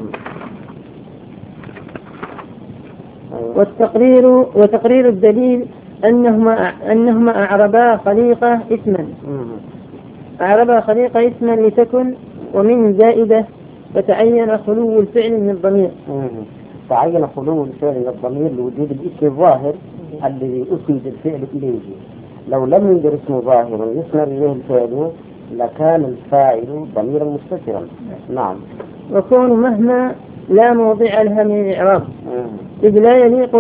وتقرير الدليل أنهما أعربا خليقة اسما لتكن ومن زائدة، فتعين خلو الفعل من الضمير. تعين خلو الفعل من الضمير لوجود الاسم الظاهر الذي أسند الفعل إليه. لو لم يوجد اسم ظاهر يسند إليه الفعل لكان الفاعل ضميرا مستترا. نعم. وكون مهما لا موضع لها من الإعراب، إذ لا يليق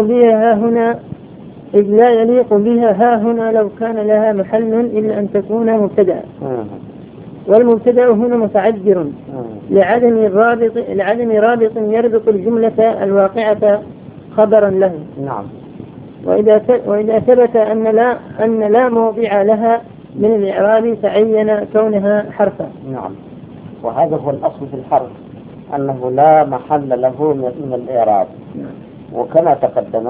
بها ها هنا لو كان لها محل إلا أن تكون مبتدأ. والمبتدأ هنا متعذر لعدم رابط يربط الجملة الواقعة خبرا له. نعم. وإذا ثبت أن لا موضع لها من الإعراب تعين كونها حرفا. نعم. وهذا هو الأصل في الحرف، أنه لا محل له من الإعراب. وكما تقدم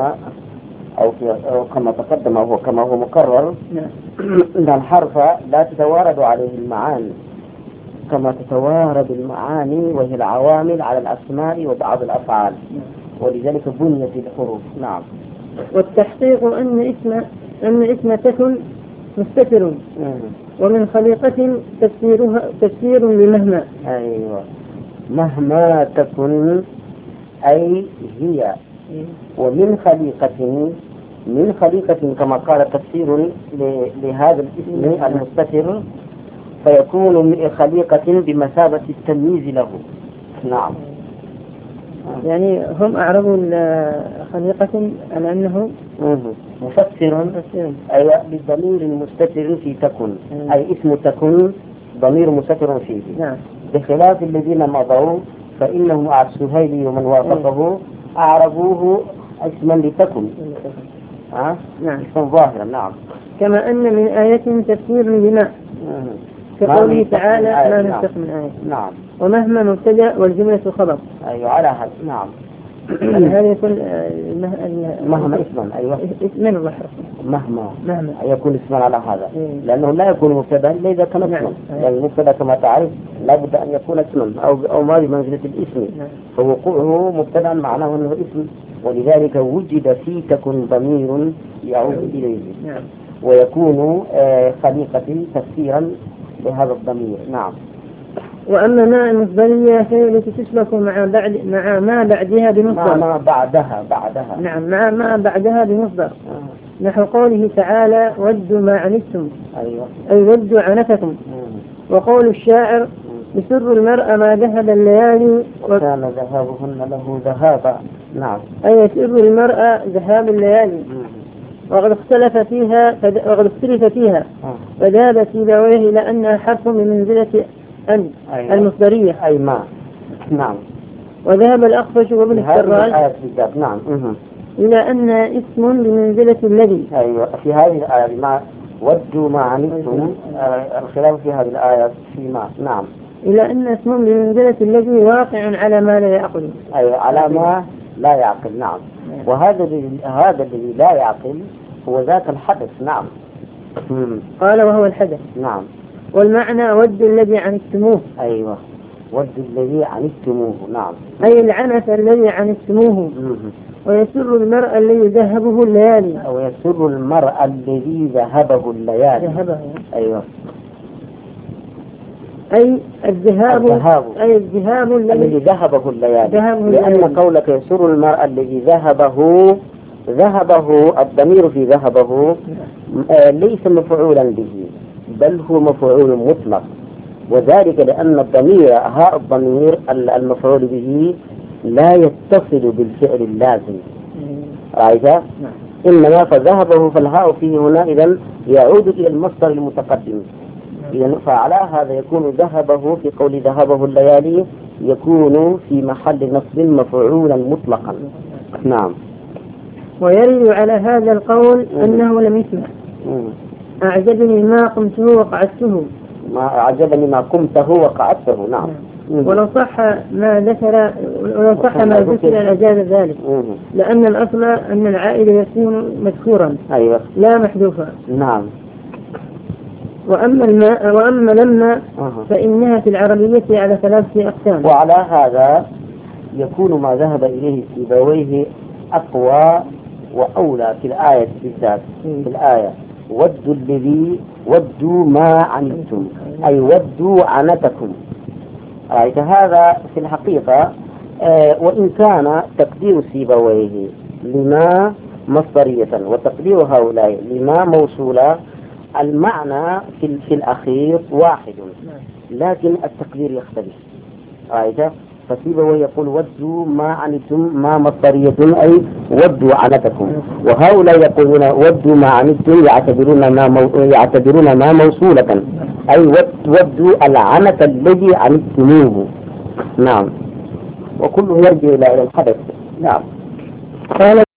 كما هو مكرر أن الحرف لا تتوارد عليه المعاني، كما تتوارد المعاني وهي العوامل على الأسماء وبعض الأفعال، ولذلك بنيت الحروف. نعم. والتحقيق أن اسم تكن مستتر، ومن خليقة تفسير لمهما. أيوة، مهما تكن أي هي، ومن خليقة كما قال تفسير لهذا الاسم المستتر، فيكون من خليقة بمثابة التمييز له. نعم. يعني هم أعربوا خليقة على أنه مفسر، أي بضمير مستتر في تكن، أي اسم تكن ضمير مستتر فيه. نعم. بخلاف الذين مضوا فإنهم على السهيلي ومن وافقه أعربوه اسما لتكن. نعم. اسما ظاهرا. نعم. كما أن من آية تفسير لما كقوله تعالى ما نسخ من آية. نعم. ومهما مبتدأ والجملة خبر. أيوة على هذا. نعم. هذا يكون مهما اسما. أيوة اسما الله مهما يكون اسما على هذا، لأنه لا يكون مبتدأ إلا إذا كان اسما. يعني المبتدأ كما تعرف لابد أن يكون اسما أو ما بمنزلة الاسم، فوقوعه مبتدأ معناه أنه اسم، ولذلك وجد في تكن ضمير يعود إليه. ويكون خليقة تفسيرا لهذا الضمير. نعم. وأما ما المصدرية فهي التي تسلك مع ما بعدها بمصدر. ما بعدها. نعم، مع ما بعدها بمصدر. نحو قوله تعالى ودوا ما عنتم. أيوة. أي ودوا عنتكم. وقول الشاعر يسر المرء ما ذهب الليالي وكان ذهابهن له ذهابا. نعم. أي يسر المرء ذهاب الليالي. وقد اختلف فيها فذهب سيبويه إلى أنها حرف من منزلة أن. أيوة. المصدرية أي ما. نعم. وذهب الأخفش وابن السراج نعم. إلى أن اسم بمنزلة الذي. أيوة. في هذه الآية ما ودوا ما عنتم، الخلاف في هذه الآية في ما. نعم. إلى أن اسم بمنزلة الذي واقع على ما لا يعقل. أيوة على ما لا يعقل. نعم. وهذا الذي لا يعقل هو ذاك الحدث. نعم. قال وهو الحدث. نعم. والمعنى ود الذي عنتموه. أيوة، ود الذي عنتموه. نعم. أي العنف الذي عنتموه. ويسر المرء الذي ذهبه الليالي. ويسر المرء الذي ذهبه الليالي. أيوة. أي الذهاب الذي ذهبه الليالي. لأن قولك يسر المرء الذي ذهبه الضمير في ذهبه ليس مفعولا به، بل هو مفعول مطلق، وذلك لأن الضمير هاء الضمير المفعول به لا يتصل بالفعل اللازم. رأيت؟ إنما فذهبه فالهاء فيه هنا إذن يعود إلى المصدر المتقدم. إذن فعلى هذا يكون ذهبه في قول ذهبه الليالي يكون في محل نصب مفعولا مطلقا. نعم. ويرد على هذا القول أنه لم يسمع. أعجبني ما قمته وقعدته. ما أعجبني ما قمته وقعدته. نعم. ولو صح ما ذكر لجاز ذلك، لأن الأصل أن العائد يكون مذكورا. أيوة. لا محذوفا. نعم. وأما لما فإنها في العربية على 3 أقسام. وعلى هذا يكون ما ذهب إليه سيبويه أقوى وأولى في الآية بالذات. في الآية ودوا ما عنتم، أي ودوا عنتكم. رأيت هذا في الحقيقة وإن كان تقدير سيبويه لما مصدرية وتقدير هؤلاء لما موصولة، المعنى في الأخير واحد، لكن التقدير يختلف. رأيت؟ فسيبويه يقول ودوا ما عنتم ما مصدرية أي ودوا عنتكم، وهؤلاء يقولون ودوا ما عنتم يعتبرون ما موصولة أي ودوا العنة الذي عنتموه. نعم. وكله يرجع إلى الحدث. نعم. قال